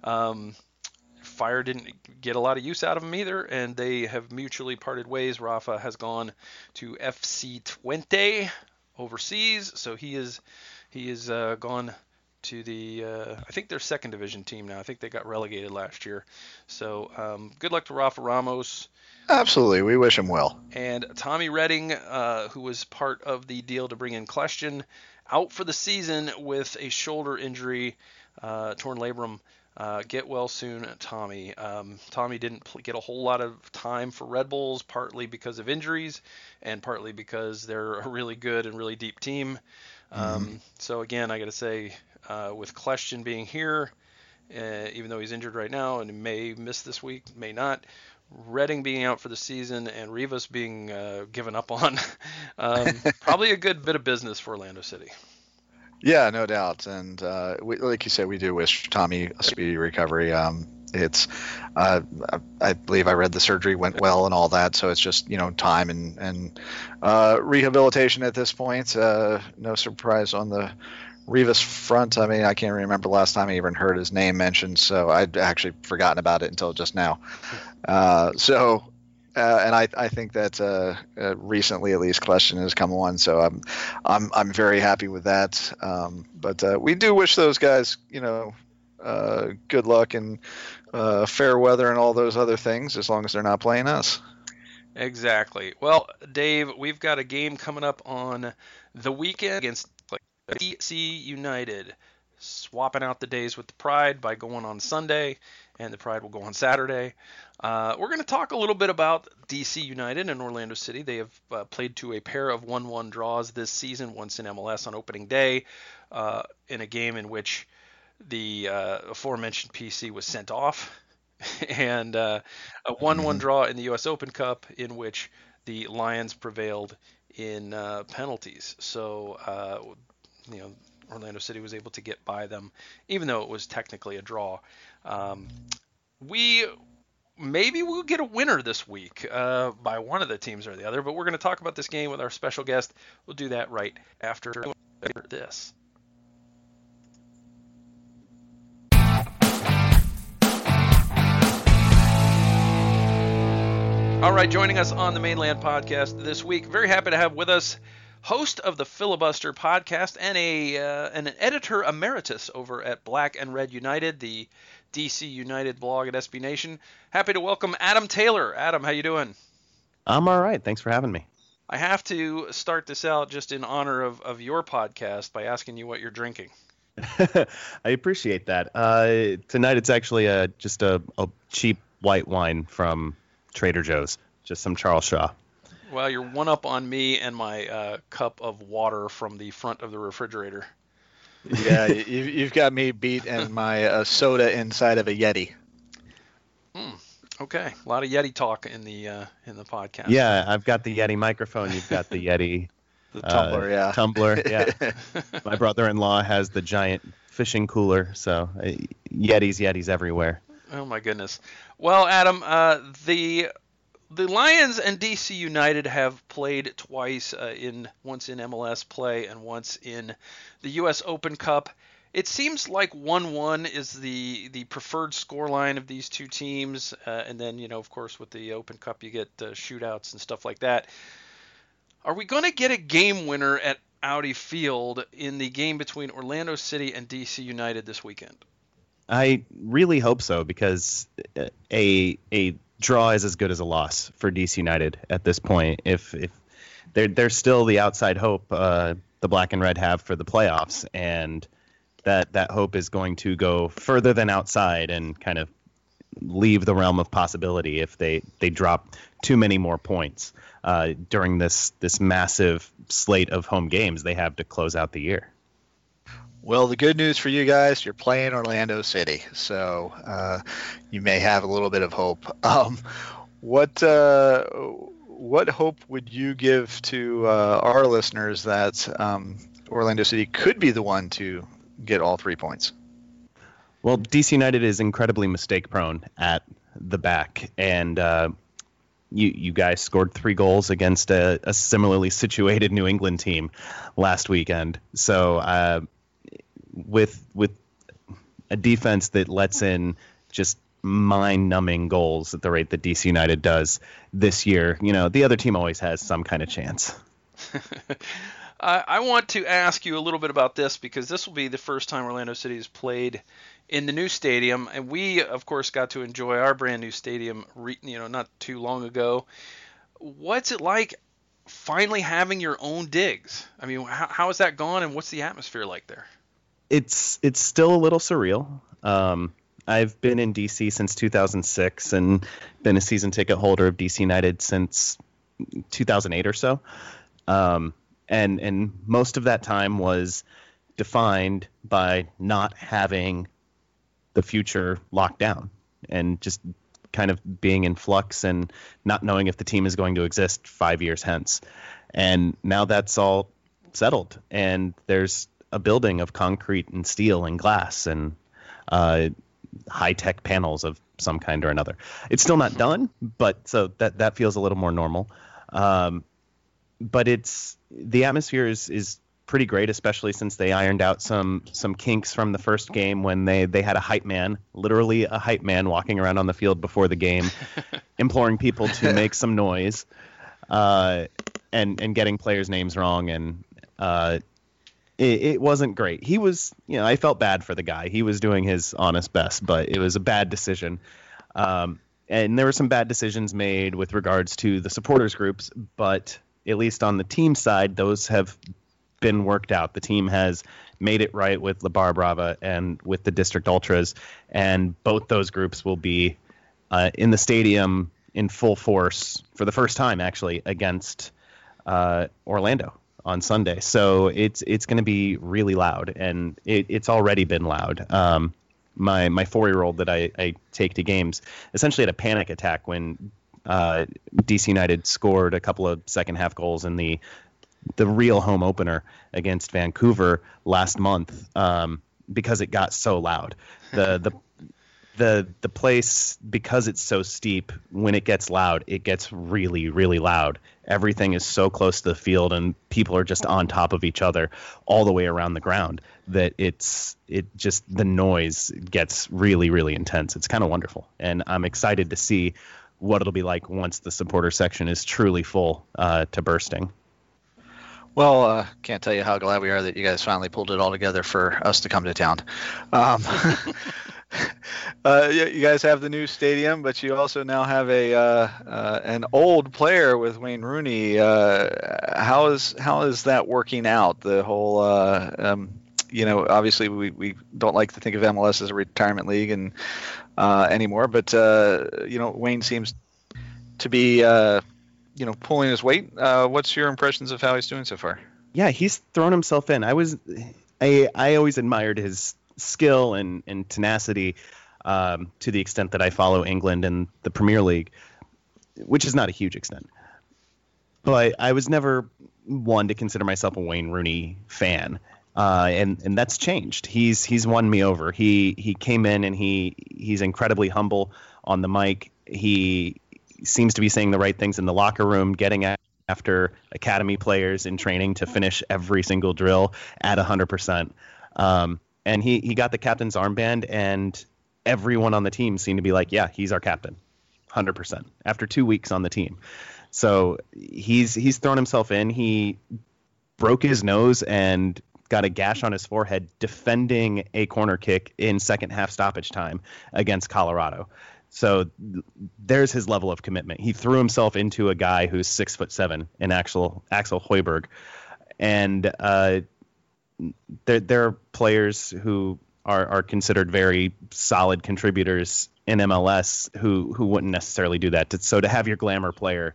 Fire didn't get a lot of use out of him either, and they have mutually parted ways. Rafa has gone to FC Twente overseas, so he is gone to the I think their second division team now. I think they got relegated last year. So good luck to Rafa Ramos.
Absolutely, we wish him well.
And Tommy Redding, who was part of the deal to bring in Kleshton, out for the season with a shoulder injury, torn labrum. Get well soon, Tommy. Tommy didn't get a whole lot of time for Red Bulls, partly because of injuries and partly because they're a really good and really deep team. So again, I got to say, with Kleshtin being here, even though he's injured right now and may miss this week, may not, Redding being out for the season and Rivas being given up on, probably a good bit of business for Orlando City.
Yeah, no doubt. And like you said, we do wish Tommy a speedy recovery. It's I believe I read the surgery went well and all that, so it's just time and rehabilitation at this point. No surprise on the Rivas front. I mean, I can't remember the last time I even heard his name mentioned, so I'd actually forgotten about it until just now. And I think that recently at least Kleshtin has come on, so I'm very happy with that. But we do wish those guys good luck and fair weather and all those other things, as long as they're not playing us.
Exactly. Well, Dave, we've got a game coming up on the weekend against DC United, swapping out the days with the Pride by going on Sunday, and the Pride will go on Saturday. We're going to talk a little bit about DC United and Orlando City. They have played to a pair of 1-1 draws this season, once in MLS on opening day, in a game in which the aforementioned PC was sent off, and a 1-1 draw in the U.S. Open Cup in which the Lions prevailed in penalties. So, Orlando City was able to get by them, even though it was technically a draw. Maybe we'll get a winner this week by one of the teams or the other, but we're going to talk about this game with our special guest. We'll do that right after this. All right, joining us on the Mainland Podcast this week, very happy to have with us host of the Filibuster Podcast and an editor emeritus over at Black and Red United, the DC United blog at SB Nation. Happy to welcome Adam Taylor. Adam, how you doing?
I'm all right. Thanks for having me.
I have to start this out just in honor of your podcast by asking you what you're drinking.
I appreciate that. Tonight it's actually just a cheap white wine from Trader Joe's, just some Charles Shaw.
Well, you're one up on me and my cup of water from the front of the refrigerator.
Yeah, you've got me beat and my soda inside of a Yeti.
Okay, a lot of Yeti talk in the podcast.
Yeah, I've got the Yeti microphone. You've got the Yeti
the tumbler. Yeah,
tumbler. Yeah. My brother-in-law has the giant fishing cooler. So Yetis everywhere.
Oh my goodness. Well, Adam, the Lions and DC United have played twice, once in MLS play and once in the U.S. Open Cup. It seems like 1-1 is the preferred scoreline of these two teams, and then of course with the Open Cup you get shootouts and stuff like that. Are we going to get a game winner at Audi Field in the game between Orlando City and DC United this weekend?
I really hope so, because a draw is as good as a loss for DC United at this point. If there's still the outside hope the Black and Red have for the playoffs, and that hope is going to go further than outside and kind of leave the realm of possibility if they drop too many more points during this massive slate of home games they have to close out the year.
Well, the good news for you guys, you're playing Orlando City, so you may have a little bit of hope. What hope would you give to our listeners that Orlando City could be the one to get all 3 points?
Well, DC United is incredibly mistake-prone at the back, and you guys scored 3 goals against a similarly situated New England team last weekend. So with a defense that lets in just mind-numbing goals at the rate that DC United does this year, the other team always has some kind of chance.
I want to ask you a little bit about this, because this will be the first time Orlando City has played in the new stadium, and we, of course, got to enjoy our brand new stadium, not too long ago. What's it like finally having your own digs. I mean, how has that gone, and what's the atmosphere like there?
It's still a little surreal. I've been in DC since 2006 and been a season ticket holder of DC United since 2008 or so. And most of that time was defined by not having the future locked down and just kind of being in flux and not knowing if the team is going to exist 5 years hence. And now that's all settled, and there's a building of concrete and steel and glass and high-tech panels of some kind or another. It's still not done, but so that feels a little more normal. But the atmosphere is pretty great, especially since they ironed out some kinks from the first game when they had a hype man, literally a hype man, walking around on the field before the game, imploring people to make some noise, and getting players' names wrong, and it wasn't great. He was, I felt bad for the guy. He was doing his honest best, but it was a bad decision. And there were some bad decisions made with regards to the supporters groups, but at least on the team side, those have been worked out. The team has made it right with La Barra Brava and with the District Ultras, and both those groups will be in the stadium in full force for the first time, actually, against Orlando on Sunday. So it's going to be really loud, and it's already been loud. My 4-year-old that I take to games essentially had a panic attack when DC United scored a couple of second half goals in the real home opener against Vancouver last month, because it got so loud. The place, because it's so steep, when it gets loud, it gets really, really loud. Everything is so close to the field, and people are just on top of each other all the way around the ground that the noise gets really, really intense. It's kind of wonderful, and I'm excited to see what it'll be like once the supporter section is truly full to bursting.
Well, can't tell you how glad we are that you guys finally pulled it all together for us to come to town. You guys have the new stadium, but you also now have an old player with Wayne Rooney. How is that working out? The whole, obviously we don't like to think of MLS as a retirement league and anymore, but Wayne seems to be pulling his weight. What's your impressions of how he's doing so far?
Yeah, he's thrown himself in. I always admired his skill and tenacity, to the extent that I follow England and the Premier League, which is not a huge extent. But I was never one to consider myself a Wayne Rooney fan. And that's changed. He's won me over. He came in and he's incredibly humble on the mic. He seems to be saying the right things in the locker room, getting after academy players in training to finish every single drill at 100%. And he got the captain's armband, and everyone on the team seemed to be like, yeah, he's our captain, 100%, after 2 weeks on the team. So he's thrown himself in. He broke his nose and got a gash on his forehead defending a corner kick in second half stoppage time against Colorado. So there's his level of commitment. He threw himself into a guy who's 6'7" in Axel Højbjerg. And there are players who are considered very solid contributors in MLS who wouldn't necessarily do that. So to have your glamour player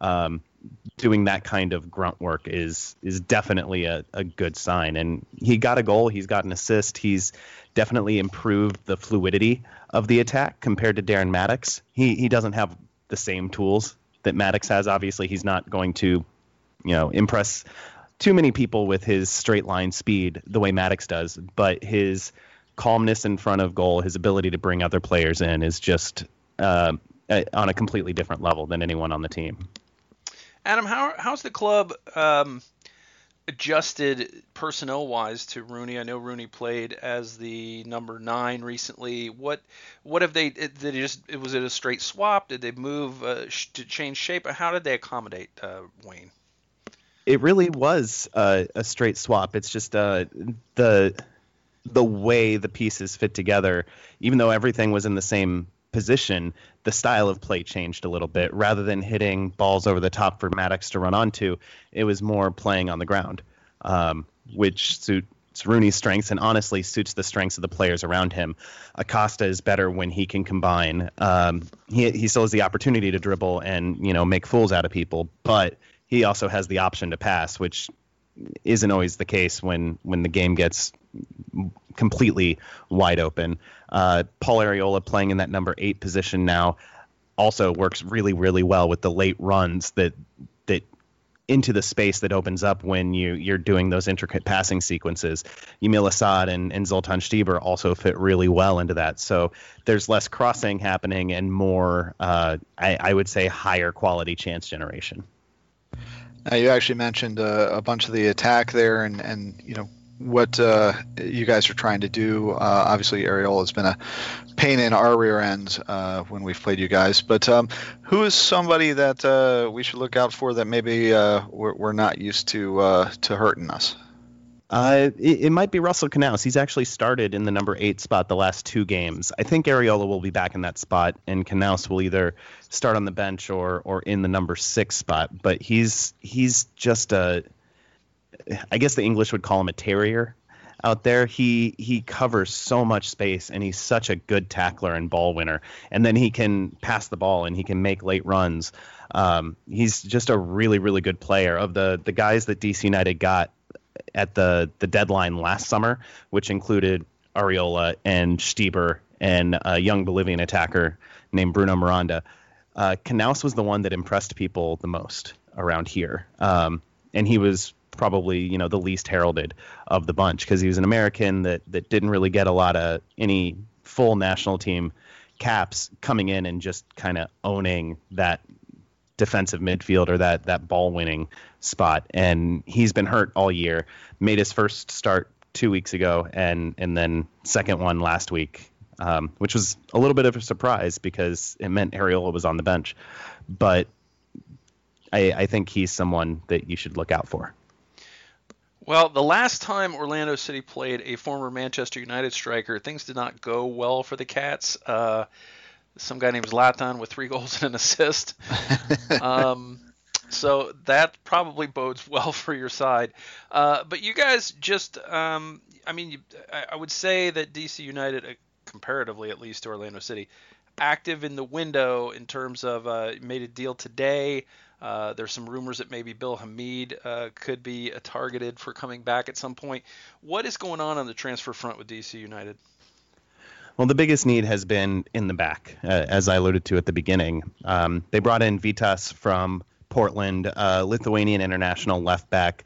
doing that kind of grunt work is definitely a good sign. And he got a goal. He's got an assist. He's definitely improved the fluidity of the attack compared to Darren Mattocks. He doesn't have the same tools that Mattocks has. Obviously, he's not going to, impress too many people with his straight line speed the way Mattocks does, but his calmness in front of goal, his ability to bring other players in is just on a completely different level than anyone on the team.
Adam, how's the club adjusted personnel-wise to Rooney? I know Rooney played as the number 9 recently. What have they? Was it a straight swap? Did they move to change shape? How did they accommodate Wayne?
It really was a straight swap. It's just the way the pieces fit together, even though everything was in the same position, the style of play changed a little bit. Rather than hitting balls over the top for Maddox to run onto, it was more playing on the ground, which suits Rooney's strengths and honestly suits the strengths of the players around him. Acosta is better when he can combine. He still has the opportunity to dribble and, make fools out of people, but he also has the option to pass, which isn't always the case when the game gets completely wide open. Paul Arriola playing in that number 8 position now also works really, really well with the late runs that into the space that opens up when you're doing those intricate passing sequences. Yamil Asad and Zoltan Stieber also fit really well into that. So there's less crossing happening and more, I would say, higher quality chance generation.
Now, you actually mentioned a bunch of the attack there and what you guys are trying to do. Obviously, Arriola has been a pain in our rear ends when we've played you guys. But who is somebody that we should look out for that maybe we're not used to hurting us?
It might be Russell Canouse. He's actually started in the number 8 spot the last 2 games. I think Arriola will be back in that spot, and Canouse will either start on the bench or in the number 6 spot. But he's just I guess the English would call him a terrier out there. He covers so much space, and he's such a good tackler and ball winner. And then he can pass the ball, and he can make late runs. He's just a really, really good player. Of the guys that DC United got at the deadline last summer, which included Arriola and Stieber and a young Bolivian attacker named Bruno Miranda, Canouse was the one that impressed people the most around here. And he was probably, the least heralded of the bunch because he was an American that didn't really get a lot of any full national team caps, coming in and just kind of owning that defensive midfield or that ball winning spot. And he's been hurt all year, made his first start 2 weeks ago and then second one last week, which was a little bit of a surprise because it meant Arriola was on the bench. But I think he's someone that you should look out for.
Well, the last time Orlando City played a former Manchester United striker, things did not go well for the Cats. Some guy named Zlatan with 3 goals and an assist. So that probably bodes well for your side. But you guys just, I would say that DC United, comparatively at least to Orlando City, active in the window in terms of made a deal today. There's some rumors that maybe Bill Hamid could be targeted for coming back at some point. What is going on the transfer front with DC United?
Well, the biggest need has been in the back, as I alluded to at the beginning. They brought in Vitas from Portland, Lithuanian international left back.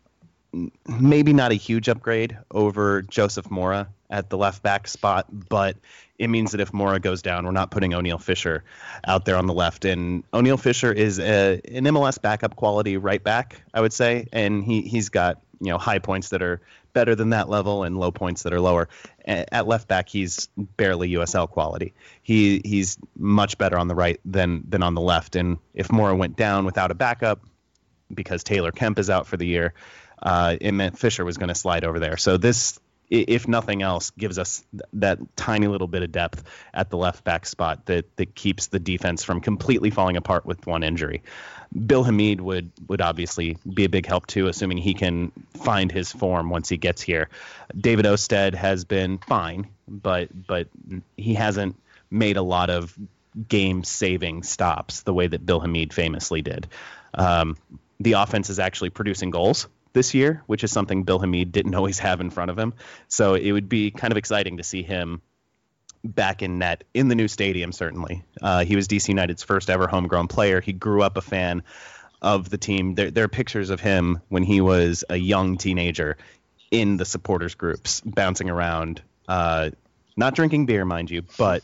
Maybe not a huge upgrade over Joseph Mora at the left back spot, but it means that if Mora goes down, we're not putting O'Neal Fisher out there on the left. And O'Neal Fisher is an MLS backup quality right back, I would say, and he's got high points that are better than that level and low points that are lower. At left back, he's barely USL quality. He's much better on the right than on the left. And if Mora went down without a backup, because Taylor Kemp is out for the year, it meant Fisher was going to slide over there. So this, if nothing else, gives us that tiny little bit of depth at the left back spot that keeps the defense from completely falling apart with one injury. Bill Hamid would obviously be a big help too, assuming he can find his form once he gets here. David Osted has been fine, but he hasn't made a lot of game-saving stops the way that Bill Hamid famously did. The offense is actually producing goals this year, which is something Bill Hamid didn't always have in front of him. So it would be kind of exciting to see him back in net in the new stadium, certainly. He was DC United's first ever homegrown player. He grew up a fan of the team. There are pictures of him when he was a young teenager in the supporters groups, bouncing around, not drinking beer, mind you, but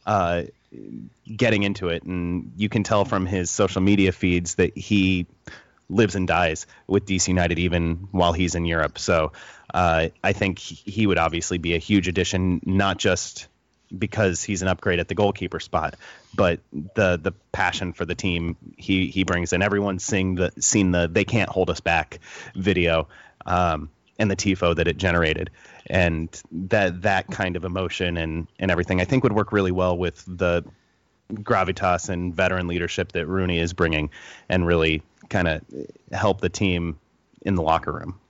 getting into it. And you can tell from his social media feeds that he lives and dies with DC United even while he's in Europe. So I think he would obviously be a huge addition, not just because he's an upgrade at the goalkeeper spot, but the passion for the team he brings in. Everyone's seen the "They Can't Hold Us Back" video, and the tifo that it generated, and that kind of emotion and everything I think would work really well with the gravitas and veteran leadership that Rooney is bringing, and really kind of help the team in the locker room.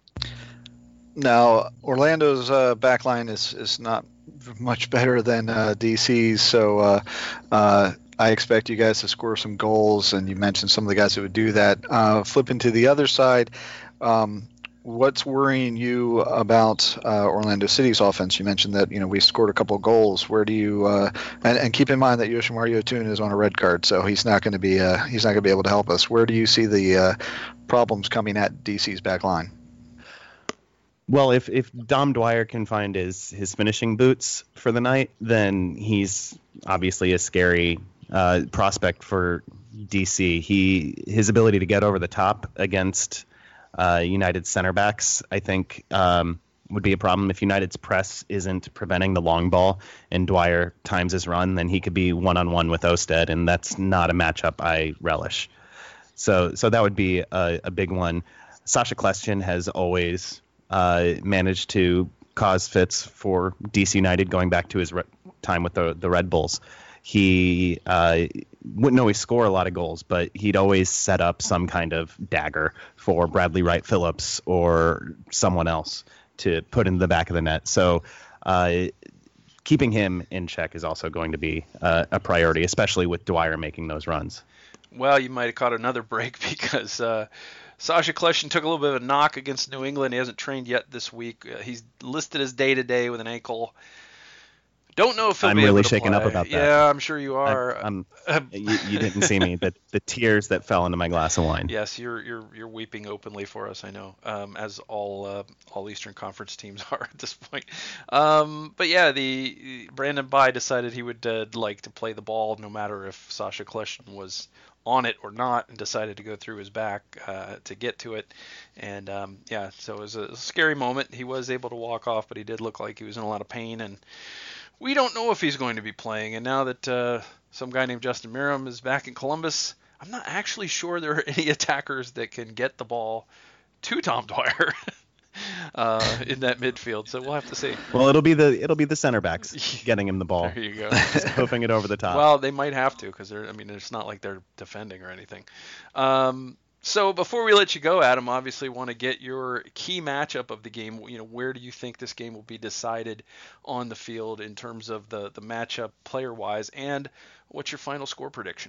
Now, Orlando's backline is not much better than DC's, so I expect you guys to score some goals, and you mentioned some of the guys that would do that. Flipping to the other side, what's worrying you about Orlando City's offense? You mentioned that we scored a couple of goals. Where do you and keep in mind that Yoshimaru Yotun is on a red card, so he's not going to be able to help us. Where do you see the problems coming at DC's back line?
Well, if Dom Dwyer can find his finishing boots for the night, then he's obviously a scary prospect for DC. His ability to get over the top against United center backs, I think, would be a problem. If United's press isn't preventing the long ball and Dwyer times his run, then he could be one-on-one with Osted, and that's not a matchup I relish. So that would be a big one. Sasha Kljestan has always managed to cause fits for DC United going back to his time with the Red Bulls. He wouldn't always score a lot of goals, but he'd always set up some kind of dagger for Bradley Wright Phillips or someone else to put in the back of the net. So keeping him in check is also going to be a priority, especially with Dwyer making those runs.
Well, you might have caught another break because Sasha Kljestan took a little bit of a knock against New England. He hasn't trained yet this week. He's listed as day-to-day with an ankle. Don't know if he'll
I'm
be
really
able to
shaken
play.
up about that.
Yeah, I'm sure you are.
You didn't see me, but the tears that fell into my glass of wine.
Yes, you're weeping openly for us. I know, as all Eastern Conference teams are at this point. But yeah, the Brandon Bye decided he would like to play the ball no matter if Sasha Kljestan was on it or not, and decided to go through his back to get to it. And yeah, so it was a scary moment. He was able to walk off, but he did look like he was in a lot of pain, and we don't know if he's going to be playing. And now that some guy named Justin Miram is back in Columbus, I'm not actually sure there are any attackers that can get the ball to Tom Dwyer in that midfield. So we'll have to see.
Well, it'll be the center backs getting him the ball.
There you go.
Just hoofing it over the top.
Well, they might have to because it's not like they're defending or anything. So before we let you go, Adam, obviously want to get your key matchup of the game. Where do you think this game will be decided on the field in terms of the matchup player-wise, and what's your final score prediction?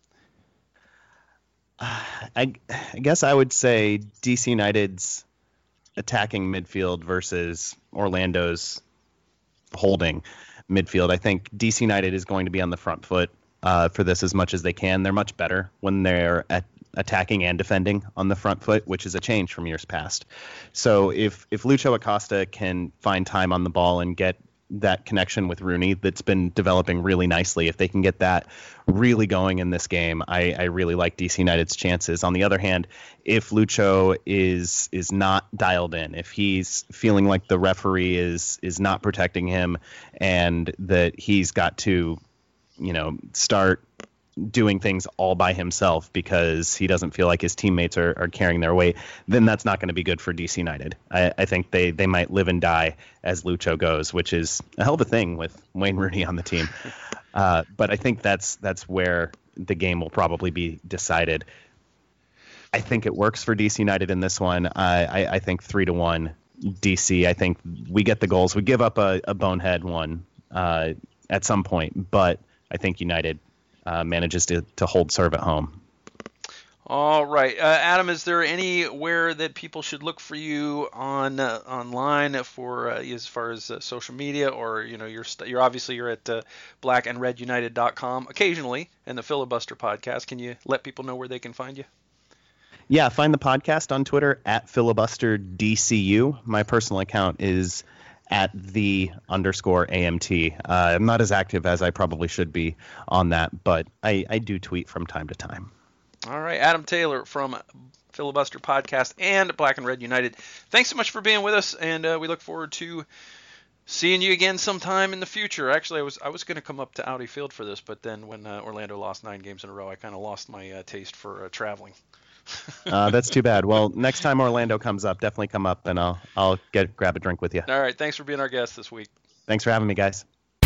I guess I would say DC United's attacking midfield versus Orlando's holding midfield. I think DC United is going to be on the front foot for this as much as they can. They're much better when they're attacking and defending on the front foot, which is a change from years past. So if Lucho Acosta can find time on the ball and get that connection with Rooney that's been developing really nicely, if they can get that really going in this game, I really like DC United's chances. On the other hand, if Lucho is not dialed in, if he's feeling like the referee is not protecting him and that he's got to start doing things all by himself because he doesn't feel like his teammates are carrying their weight, then that's not going to be good for DC United. I think they might live and die as Lucho goes, which is a hell of a thing with Wayne Rooney on the team. But I think that's where the game will probably be decided. I think it works for DC United in this one. I think 3-1 DC. I think we get the goals. We give up a bonehead one at some point, but I think United manages to hold serve at home.
All right, Adam, is there anywhere that people should look for you online for as far as social media, or you're obviously at blackandredunited.com occasionally, and the Filibuster podcast? Can you let people know where they can find you?
Yeah, find the podcast on Twitter at filibusterdcu. My personal account is at @the_AMT. I'm not as active as I probably should be on that, but I do tweet from time to time.
All right, Adam Taylor from Filibuster Podcast and Black and Red United. Thanks so much for being with us, and we look forward to seeing you again sometime in the future. Actually, I was going to come up to Audi Field for this, but then when Orlando lost 9 games in a row, I kind of lost my taste for traveling.
That's too bad. Well, next time Orlando comes up, definitely come up, and I'll grab a drink with you.
All right. Thanks for being our guest this week.
Thanks for having me, guys.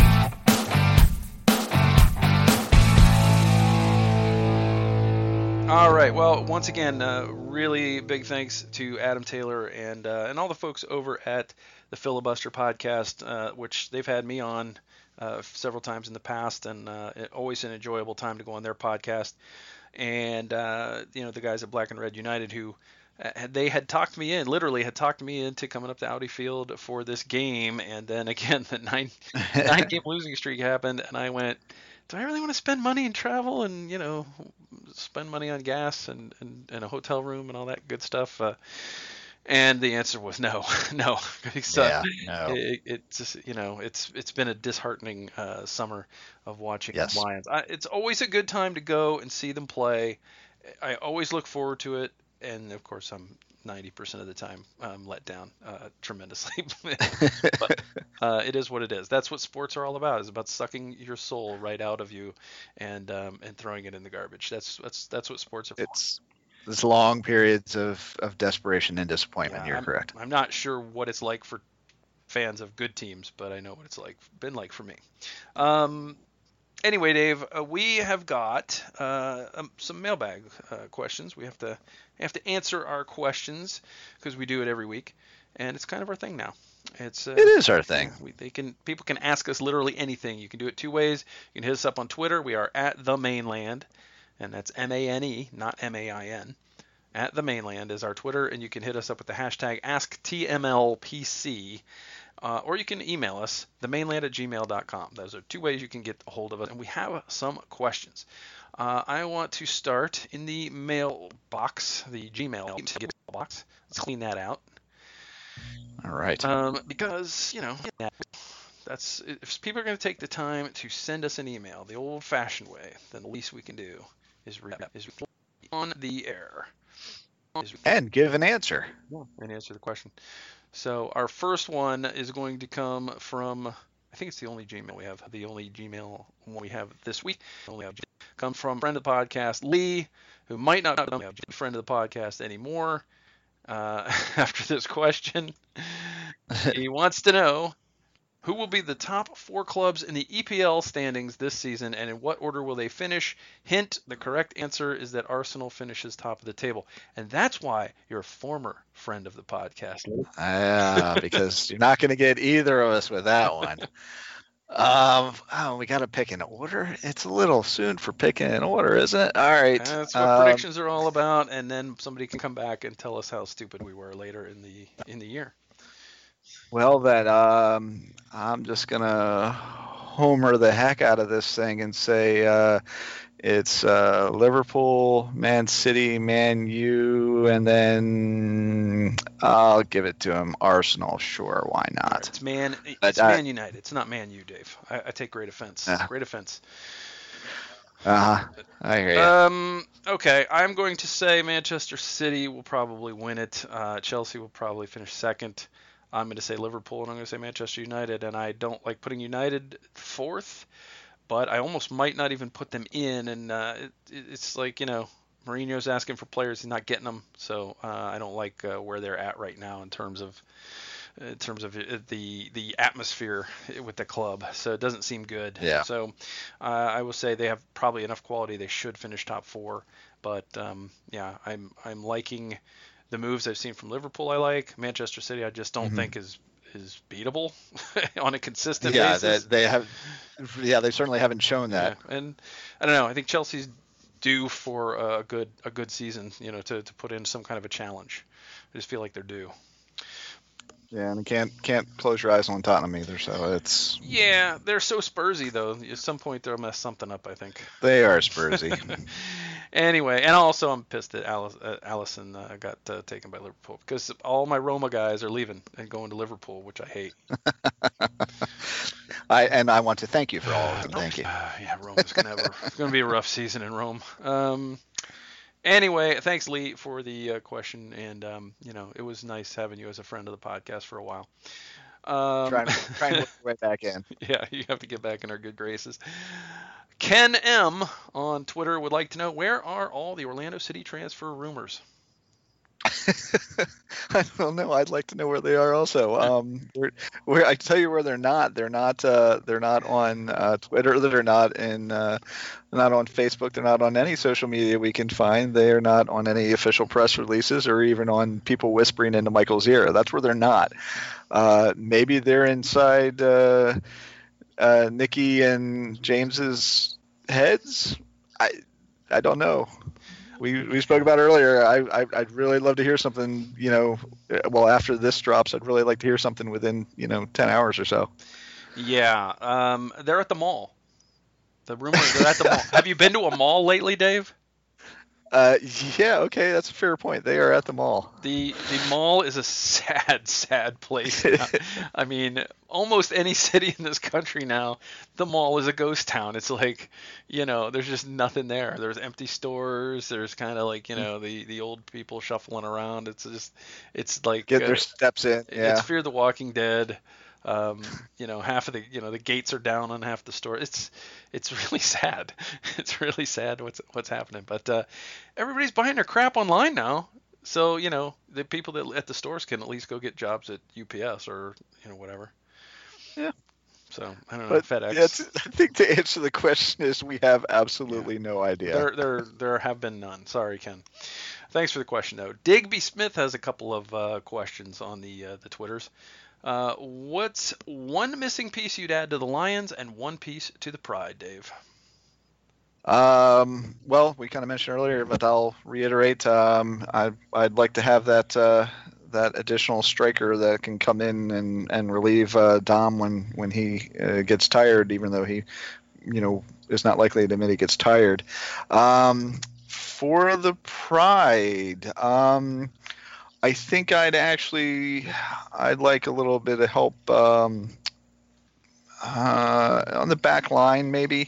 All right. Well, once again, really big thanks to Adam Taylor and all the folks over at the Filibuster Podcast, which they've had me on several times in the past, and always an enjoyable time to go on their podcast. And the guys at Black and Red United, who they had talked me in, literally had talked me into coming up to Audi Field for this game, and then again the nine game losing streak happened, and I went, do I really want to spend money and travel and spend money on gas and a hotel room and all that good stuff? And the answer was no. No.
No.
It's just, it's been a disheartening summer of watching
Yes.
the Lions. It's always a good time to go and see them play. I always look forward to it, and of course I'm 90% of the time let down tremendously. But it is what it is. That's what sports are all about. It's about sucking your soul right out of you and throwing it in the garbage. That's what sports are for.
It's long periods of desperation and disappointment. You're correct.
I'm not sure what it's like for fans of good teams, but I know what it's been like for me. Anyway, Dave, we have got some mailbag questions. We have to answer our questions because we do it every week, and it's kind of our thing now. It
is our thing.
People can ask us literally anything. You can do it two ways. You can hit us up on Twitter. We are at the Mainland, and that's MANE, not MAIN. At the Mainland is our Twitter, and you can hit us up with the hashtag AskTMLPC. Or you can email us, themainland@gmail.com. Those are two ways you can get a hold of us. And we have some questions. I want to start in the mailbox, the Gmail box. Let's clean that out.
All right.
Because, that's if people are going to take the time to send us an email the old-fashioned way, then the least we can do is read on the air.
And give an answer.
Yeah, and answer the question. So our first one is going to come from, I think it's the only Gmail we have, the only Gmail one we have this week. Come from friend of the podcast, Lee, who might not be a friend of the podcast anymore. After this question, he wants to know, who will be the top 4 clubs in the EPL standings this season, and in what order will they finish? Hint, the correct answer is that Arsenal finishes top of the table. And that's why you're a former friend of the podcast.
Because you're not going to get either of us with that one. We got to pick an order. It's a little soon for picking an order, isn't it? All right.
That's what predictions are all about, and then somebody can come back and tell us how stupid we were later in the year.
Well, I'm just gonna homer the heck out of this thing and say it's Liverpool, Man City, Man U, and then I'll give it to him. Arsenal, sure, why not?
It's Man United. It's not Man U, Dave. I take great offense. Great offense.
I hear you.
Okay, I'm going to say Manchester City will probably win it. Chelsea will probably finish second. I'm going to say Liverpool, and I'm going to say Manchester United, and I don't like putting United fourth, but I almost might not even put them in, and it's like, Mourinho's asking for players, he's not getting them, so I don't like where they're at right now in terms of the atmosphere with the club, so it doesn't seem good.
Yeah.
So I will say they have probably enough quality, they should finish top 4, but I'm liking the moves I've seen from Liverpool. I like Manchester City. I just don't think is beatable on a consistent basis.
They certainly haven't shown that.
Yeah. And I don't know. I think Chelsea's due for a good season. To put in some kind of a challenge. I just feel like they're due.
Yeah, and can't close your eyes on Tottenham either. So it's
they're so Spursy though. At some point they'll mess something up. I think
they are Spursy.
Anyway, and also I'm pissed that Allison got taken by Liverpool because all my Roma guys are leaving and going to Liverpool, which I hate.
I want to thank you for all of them. Thank you.
Yeah, Roma's going to be a rough season in Rome. Anyway, thanks Lee for the question, and it was nice having you as a friend of the podcast for a while.
Trying to work your way back in.
Yeah, you have to get back in our good graces. Ken M on Twitter would like to know, where are all the Orlando City transfer rumors?
I don't know. I'd like to know where they are also. Where I can tell you where they're not. They're not. They're not on Twitter. They're not not on Facebook. They're not on any social media we can find. They are not on any official press releases or even on people whispering into Michael's ear. That's where they're not. Maybe they're inside Nikki and James's heads. I don't know. We spoke about earlier. I'd really love to hear something. Well, after this drops, I'd really like to hear something within 10 hours or so.
Yeah, they're at the mall. The rumor is they're at the mall. Have you been to a mall lately, Dave?
Yeah, okay, that's a fair point. They are at the mall.
The mall is a sad place now. I mean, almost any city in this country now, the mall is a ghost town. It's like, there's just nothing there. There's empty stores. There's kind of like, the old people shuffling around. It's like
get their steps in. Yeah.
It's Fear the Walking Dead. Half of the gates are down on half the store. It's really sad. It's really sad what's happening. But everybody's buying their crap online now. So the people that at the stores can at least go get jobs at UPS or whatever.
Yeah.
So I don't know.
But
FedEx.
Yeah, I think the answer to the question is we have absolutely no idea.
There have been none. Sorry, Ken. Thanks for the question though. Digby Smith has a couple of questions on the Twitters. What's one missing piece you'd add to the Lions and one piece to the Pride, Dave?
Well, we kind of mentioned earlier, but I'll reiterate. I'd like to have that additional striker that can come in and relieve Dom when he gets tired, even though he, is not likely to admit he gets tired. For the Pride, I think I'd like a little bit of help on the back line, maybe.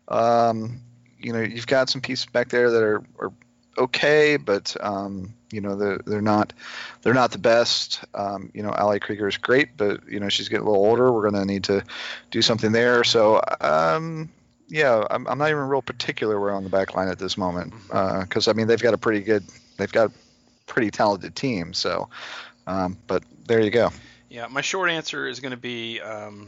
You've got some pieces back there that are okay, but they're not the best. Ali Krieger is great, but she's getting a little older. We're going to need to do something there. So I'm not even real particular where on the back line at this moment, because they've got a pretty talented team. So, but there you go.
Yeah, my short answer is going to be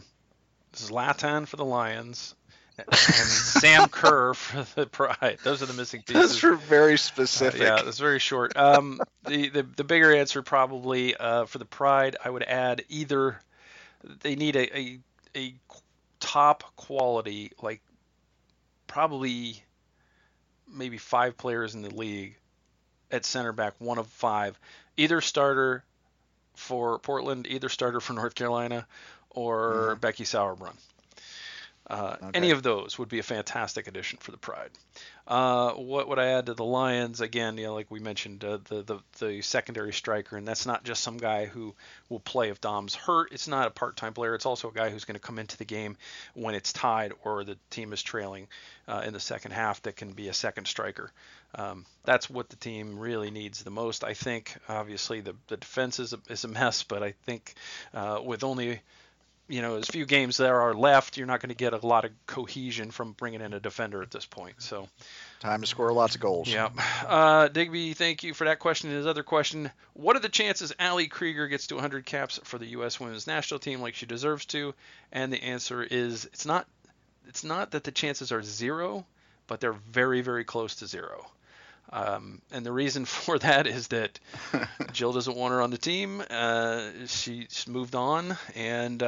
Zlatan for the Lions and Sam Kerr for the Pride. Those are the missing pieces.
Those are very specific.
Yeah, that's very short. The bigger answer probably for the Pride, I would add either they need a top quality, like probably maybe 5 players in the league at center back, one of 5, either starter for Portland, either starter for North Carolina, or Becky Sauerbrunn. Okay. Any of those would be a fantastic addition for the Pride. What would I add to the Lions? Again, like we mentioned, the secondary striker, and that's not just some guy who will play if Dom's hurt. It's not a part-time player. It's also a guy who's going to come into the game when it's tied or the team is trailing in the second half that can be a second striker. That's what the team really needs the most. I think, obviously, the defense is a mess, but I think with only as few games there are left, you're not going to get a lot of cohesion from bringing in a defender at this point. So,
time to score lots of goals.
Yeah. Digby, thank you for that question. His other question: what are the chances Ali Krieger gets to 100 caps for the U.S. Women's National Team like she deserves to? And the answer is it's not that the chances are 0, but they're very, very close to 0. And the reason for that is that Jill doesn't want her on the team. She's moved on, and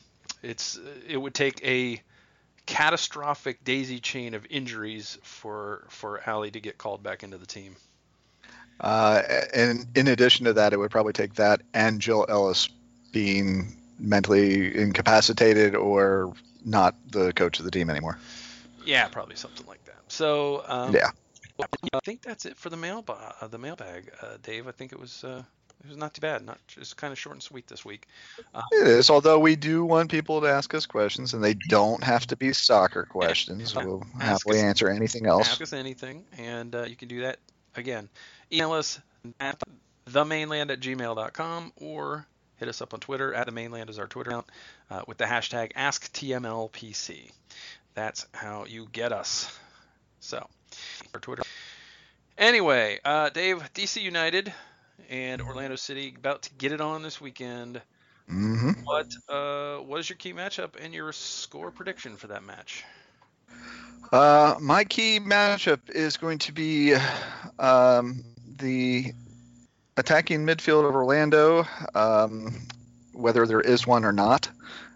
it would take a catastrophic daisy chain of injuries for Ali to get called back into the team.
And in addition to that, it would probably take that and Jill Ellis being mentally incapacitated or not the coach of the team anymore.
Yeah, probably something like that. So
yeah.
I think that's it for the mailbag, Dave. I think it was not too bad. Not just kind of short and sweet this week.
It is, although we do want people to ask us questions, and they don't have to be soccer questions. We'll happily answer anything else.
Ask us anything, and you can do that again. Email us at themainland@gmail.com or hit us up on Twitter. @themainland is our Twitter account with the hashtag AskTMLPC. That's how you get us. So, our Twitter. Anyway, Dave, DC United and Orlando City about to get it on this weekend.
Mm-hmm.
What is your key matchup and your score prediction for that match?
My key matchup is going to be the attacking midfield of Orlando, whether there is one or not.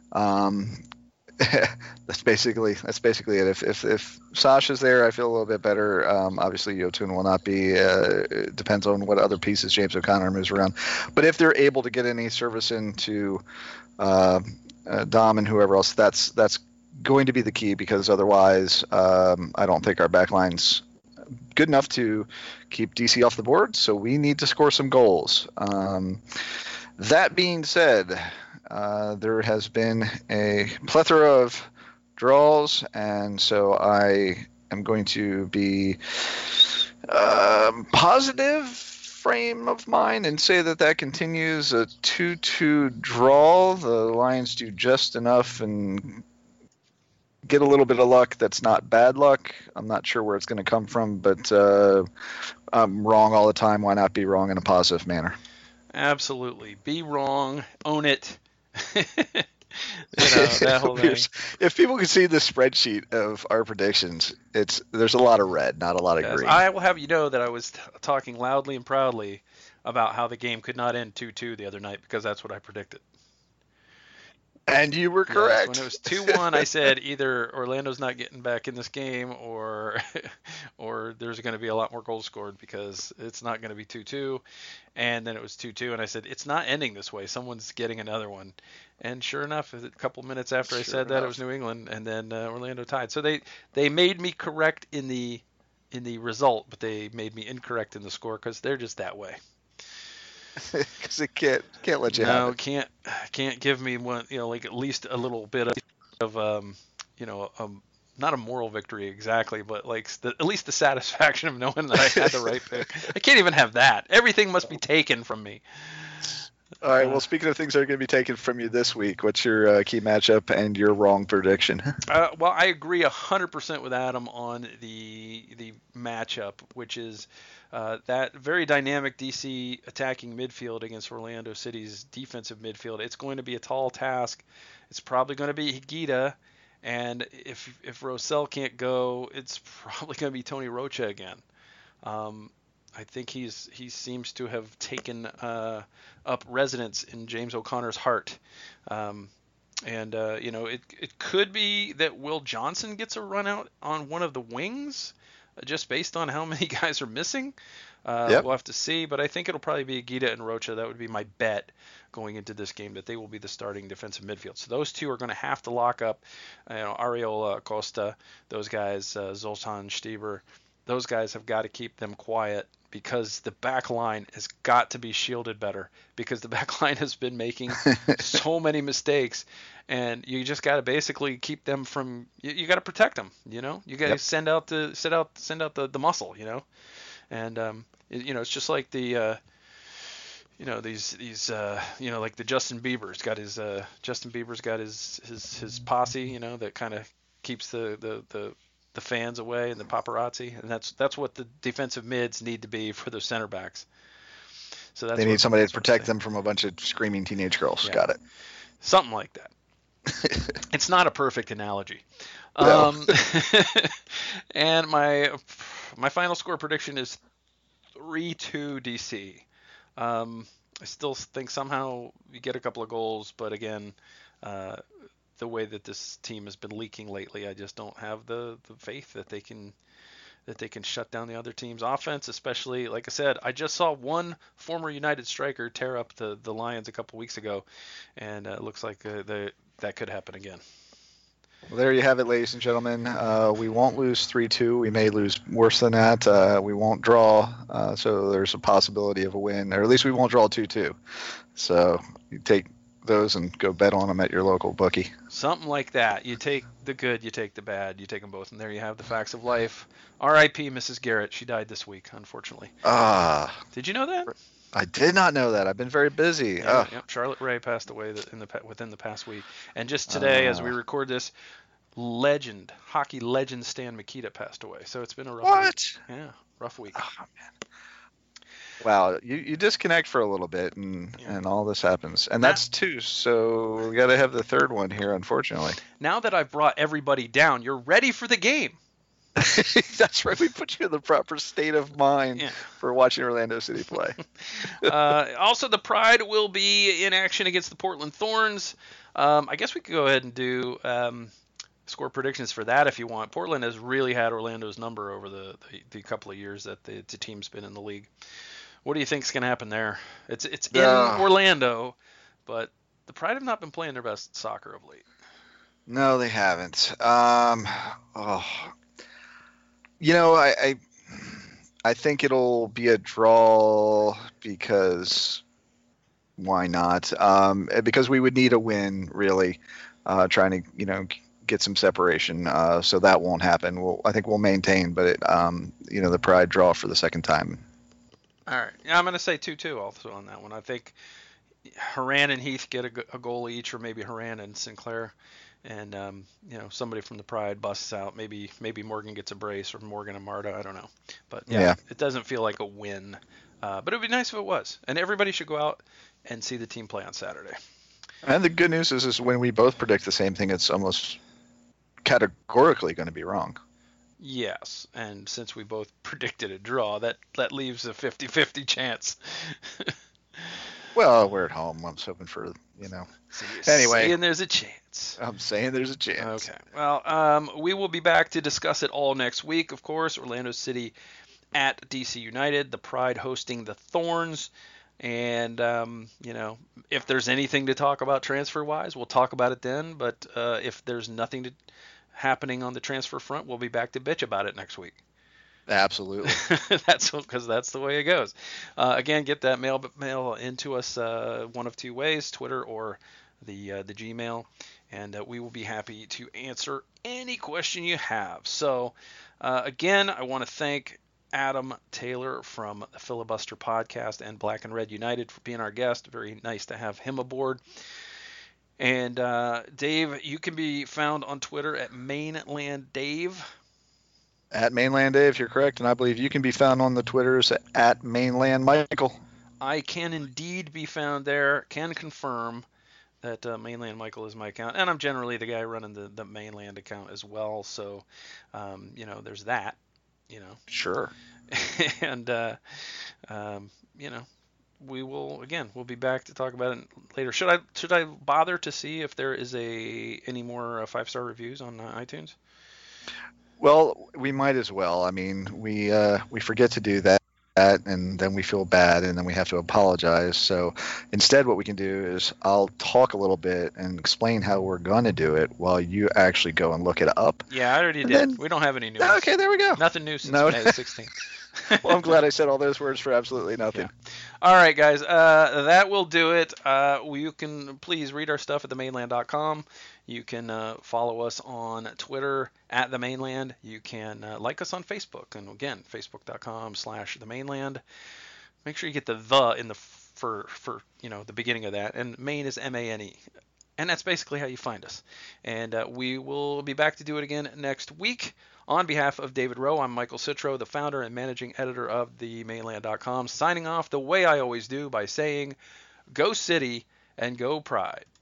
That's basically it. If Sasha's there, I feel a little bit better. Obviously, Yotun will not be. It depends on what other pieces James O'Connor moves around. But if they're able to get any service into Dom and whoever else, that's going to be the key, because otherwise, I don't think our backline's good enough to keep DC off the board. So we need to score some goals. That being said, there has been a plethora of draws, and so I am going to be positive frame of mind and say that continues a 2-2 draw. The Lions do just enough and get a little bit of luck that's not bad luck. I'm not sure where it's going to come from, but I'm wrong all the time. Why not be wrong in a positive manner?
Absolutely. Be wrong. Own it. That whole thing.
If people could see the spreadsheet of our predictions, there's a lot of red, not a lot of green.
I will have you know that I was talking loudly and proudly about how the game could not end 2-2 the other night, because that's what I predicted.
And you were correct.
When it was 2-1, I said either Orlando's not getting back in this game, or there's going to be a lot more goals scored, because it's not going to be 2-2. And then it was 2-2, and I said it's not ending this way. Someone's getting another one. And sure enough, a couple minutes after I said that, it was New England, and then Orlando tied. So they made me correct in the result, but they made me incorrect in the score, because they're just that way.
Because it can't let you have it.
No, can't give me one, like at least a little bit of not a moral victory exactly, but like at least the satisfaction of knowing that I had the right pick. I can't even have that. Everything must be taken from me.
All right. Well, speaking of things that are going to be taken from you this week, what's your key matchup and your wrong prediction?
Well, I agree 100% with Adam on the matchup, which is that very dynamic DC attacking midfield against Orlando City's defensive midfield. It's going to be a tall task. It's probably going to be Higuita, and if Rosell can't go, it's probably going to be Tony Rocha again. I think he seems to have taken up residence in James O'Connor's heart. It could be that Will Johnson gets a run out on one of the wings, just based on how many guys are missing.
Yep.
We'll have to see, but I think it'll probably be Higuita and Rocha. That would be my bet going into this game, that they will be the starting defensive midfield. So those two are going to have to lock up. Ariola, Costa, those guys, Zoltan, Stieber, those guys have got to keep them quiet, because the back line has got to be shielded better, because the back line has been making so many mistakes, and you just got to basically keep them from. You got to protect them. You got to send out the muscle. And it's just like the like the Justin Bieber's got his posse, that kind of keeps the fans away and the paparazzi, and that's what the defensive mids need to be for the center backs. So they
need somebody to protect them from a bunch of screaming teenage girls. Yeah. Got it.
Something like that. It's not a perfect analogy.
No.
And my final score prediction is 3-2 DC. I still think somehow you get a couple of goals, but again, the way that this team has been leaking lately, I just don't have the faith that they can shut down the other team's offense, especially, like I said, I just saw one former United striker tear up the Lions a couple weeks ago, and it looks like that could happen again.
Well, there you have it, ladies and gentlemen. We won't lose 3-2. We may lose worse than that. We won't draw, so there's a possibility of a win, or at least we won't draw 2-2. So you take those and go bet on them at your local bookie.
Something like that. You take the good, you take the bad, you take them both, and there you have the facts of life. R.I.P. Mrs. Garrett. She died this week, unfortunately. Did you know that?
I did not know that. I've been very busy.
Yep. Charlotte Ray passed away within the past week. And just today, as we record this, hockey legend Stan Mikita passed away. So it's been a rough
What?
week. Yeah, rough week.
Oh, man. Wow, you disconnect for a little bit, and all this happens, and that's two. So we got to have the third one here, unfortunately.
Now that I've brought everybody down, you're ready for the game.
That's right. We put you in the proper state of mind for watching Orlando City play.
Also, the Pride will be in action against the Portland Thorns. I guess we could go ahead and do score predictions for that if you want. Portland has really had Orlando's number over the couple of years that the team's been in the league. What do you think is going to happen there? It's in Orlando, but the Pride have not been playing their best soccer of late.
No, they haven't. I think it'll be a draw because why not? Because we would need a win, really, trying to get some separation. So that won't happen. I think we'll maintain, but the Pride draw for the second time.
All right. Yeah, I'm going to say 2-2 also on that one. I think Horan and Heath get a goal each, or maybe Horan and Sinclair. And somebody from the Pride busts out. Maybe Morgan gets a brace, or Morgan and Marta. I don't know, but it doesn't feel like a win. But it would be nice if it was. And everybody should go out and see the team play on Saturday.
And the good news is when we both predict the same thing, it's almost categorically going to be wrong.
Yes, and since we both predicted a draw, that leaves a 50-50 chance.
Well, we're at home. I'm hoping for, Anyway.
Saying there's a chance.
I'm saying there's a chance.
Okay. Well, we will be back to discuss it all next week, of course. Orlando City at DC United, the Pride hosting the Thorns. And, if there's anything to talk about transfer-wise, we'll talk about it then. But if there's nothing happening on the transfer front, we'll be back to bitch about it next week.
Absolutely.
That's the way it goes. Again, get that mail into us one of two ways, Twitter or the Gmail, and we will be happy to answer any question you have. So, again, I want to thank Adam Taylor from the Filibuster Podcast and Black and Red United for being our guest. Very nice to have him aboard. And Dave, you can be found on Twitter at Mainland Dave.
At Mainland Dave, you're correct. And I believe you can be found on the Twitters at Mainland Michael.
I can indeed be found there. Can confirm that Mainland Michael is my account. And I'm generally the guy running the Mainland account as well. So, there's that,
Sure.
And, we'll be back to talk about it later. Should I bother to see if there is any more 5-star reviews on iTunes?
Well, we might as well. I mean, we forget to do that, and then we feel bad, and then we have to apologize. So instead, what we can do is I'll talk a little bit and explain how we're going to do it while you actually go and look it up.
Yeah, I already did. We don't have any news.
Okay, there we go.
Nothing new since May 16th.
Well, I'm glad I said all those words for absolutely nothing.
Yeah. All right, guys. That will do it. You can please read our stuff at themainland.com. You can follow us on Twitter at The Mainland. You can like us on Facebook. And again, facebook.com/themainland. Make sure you get the in the for the beginning of that. And Maine is MANE. And that's basically how you find us. And we will be back to do it again next week. On behalf of David Rowe, I'm Michael Citro, the founder and managing editor of TheMainland.com, signing off the way I always do by saying, go City and go Pride.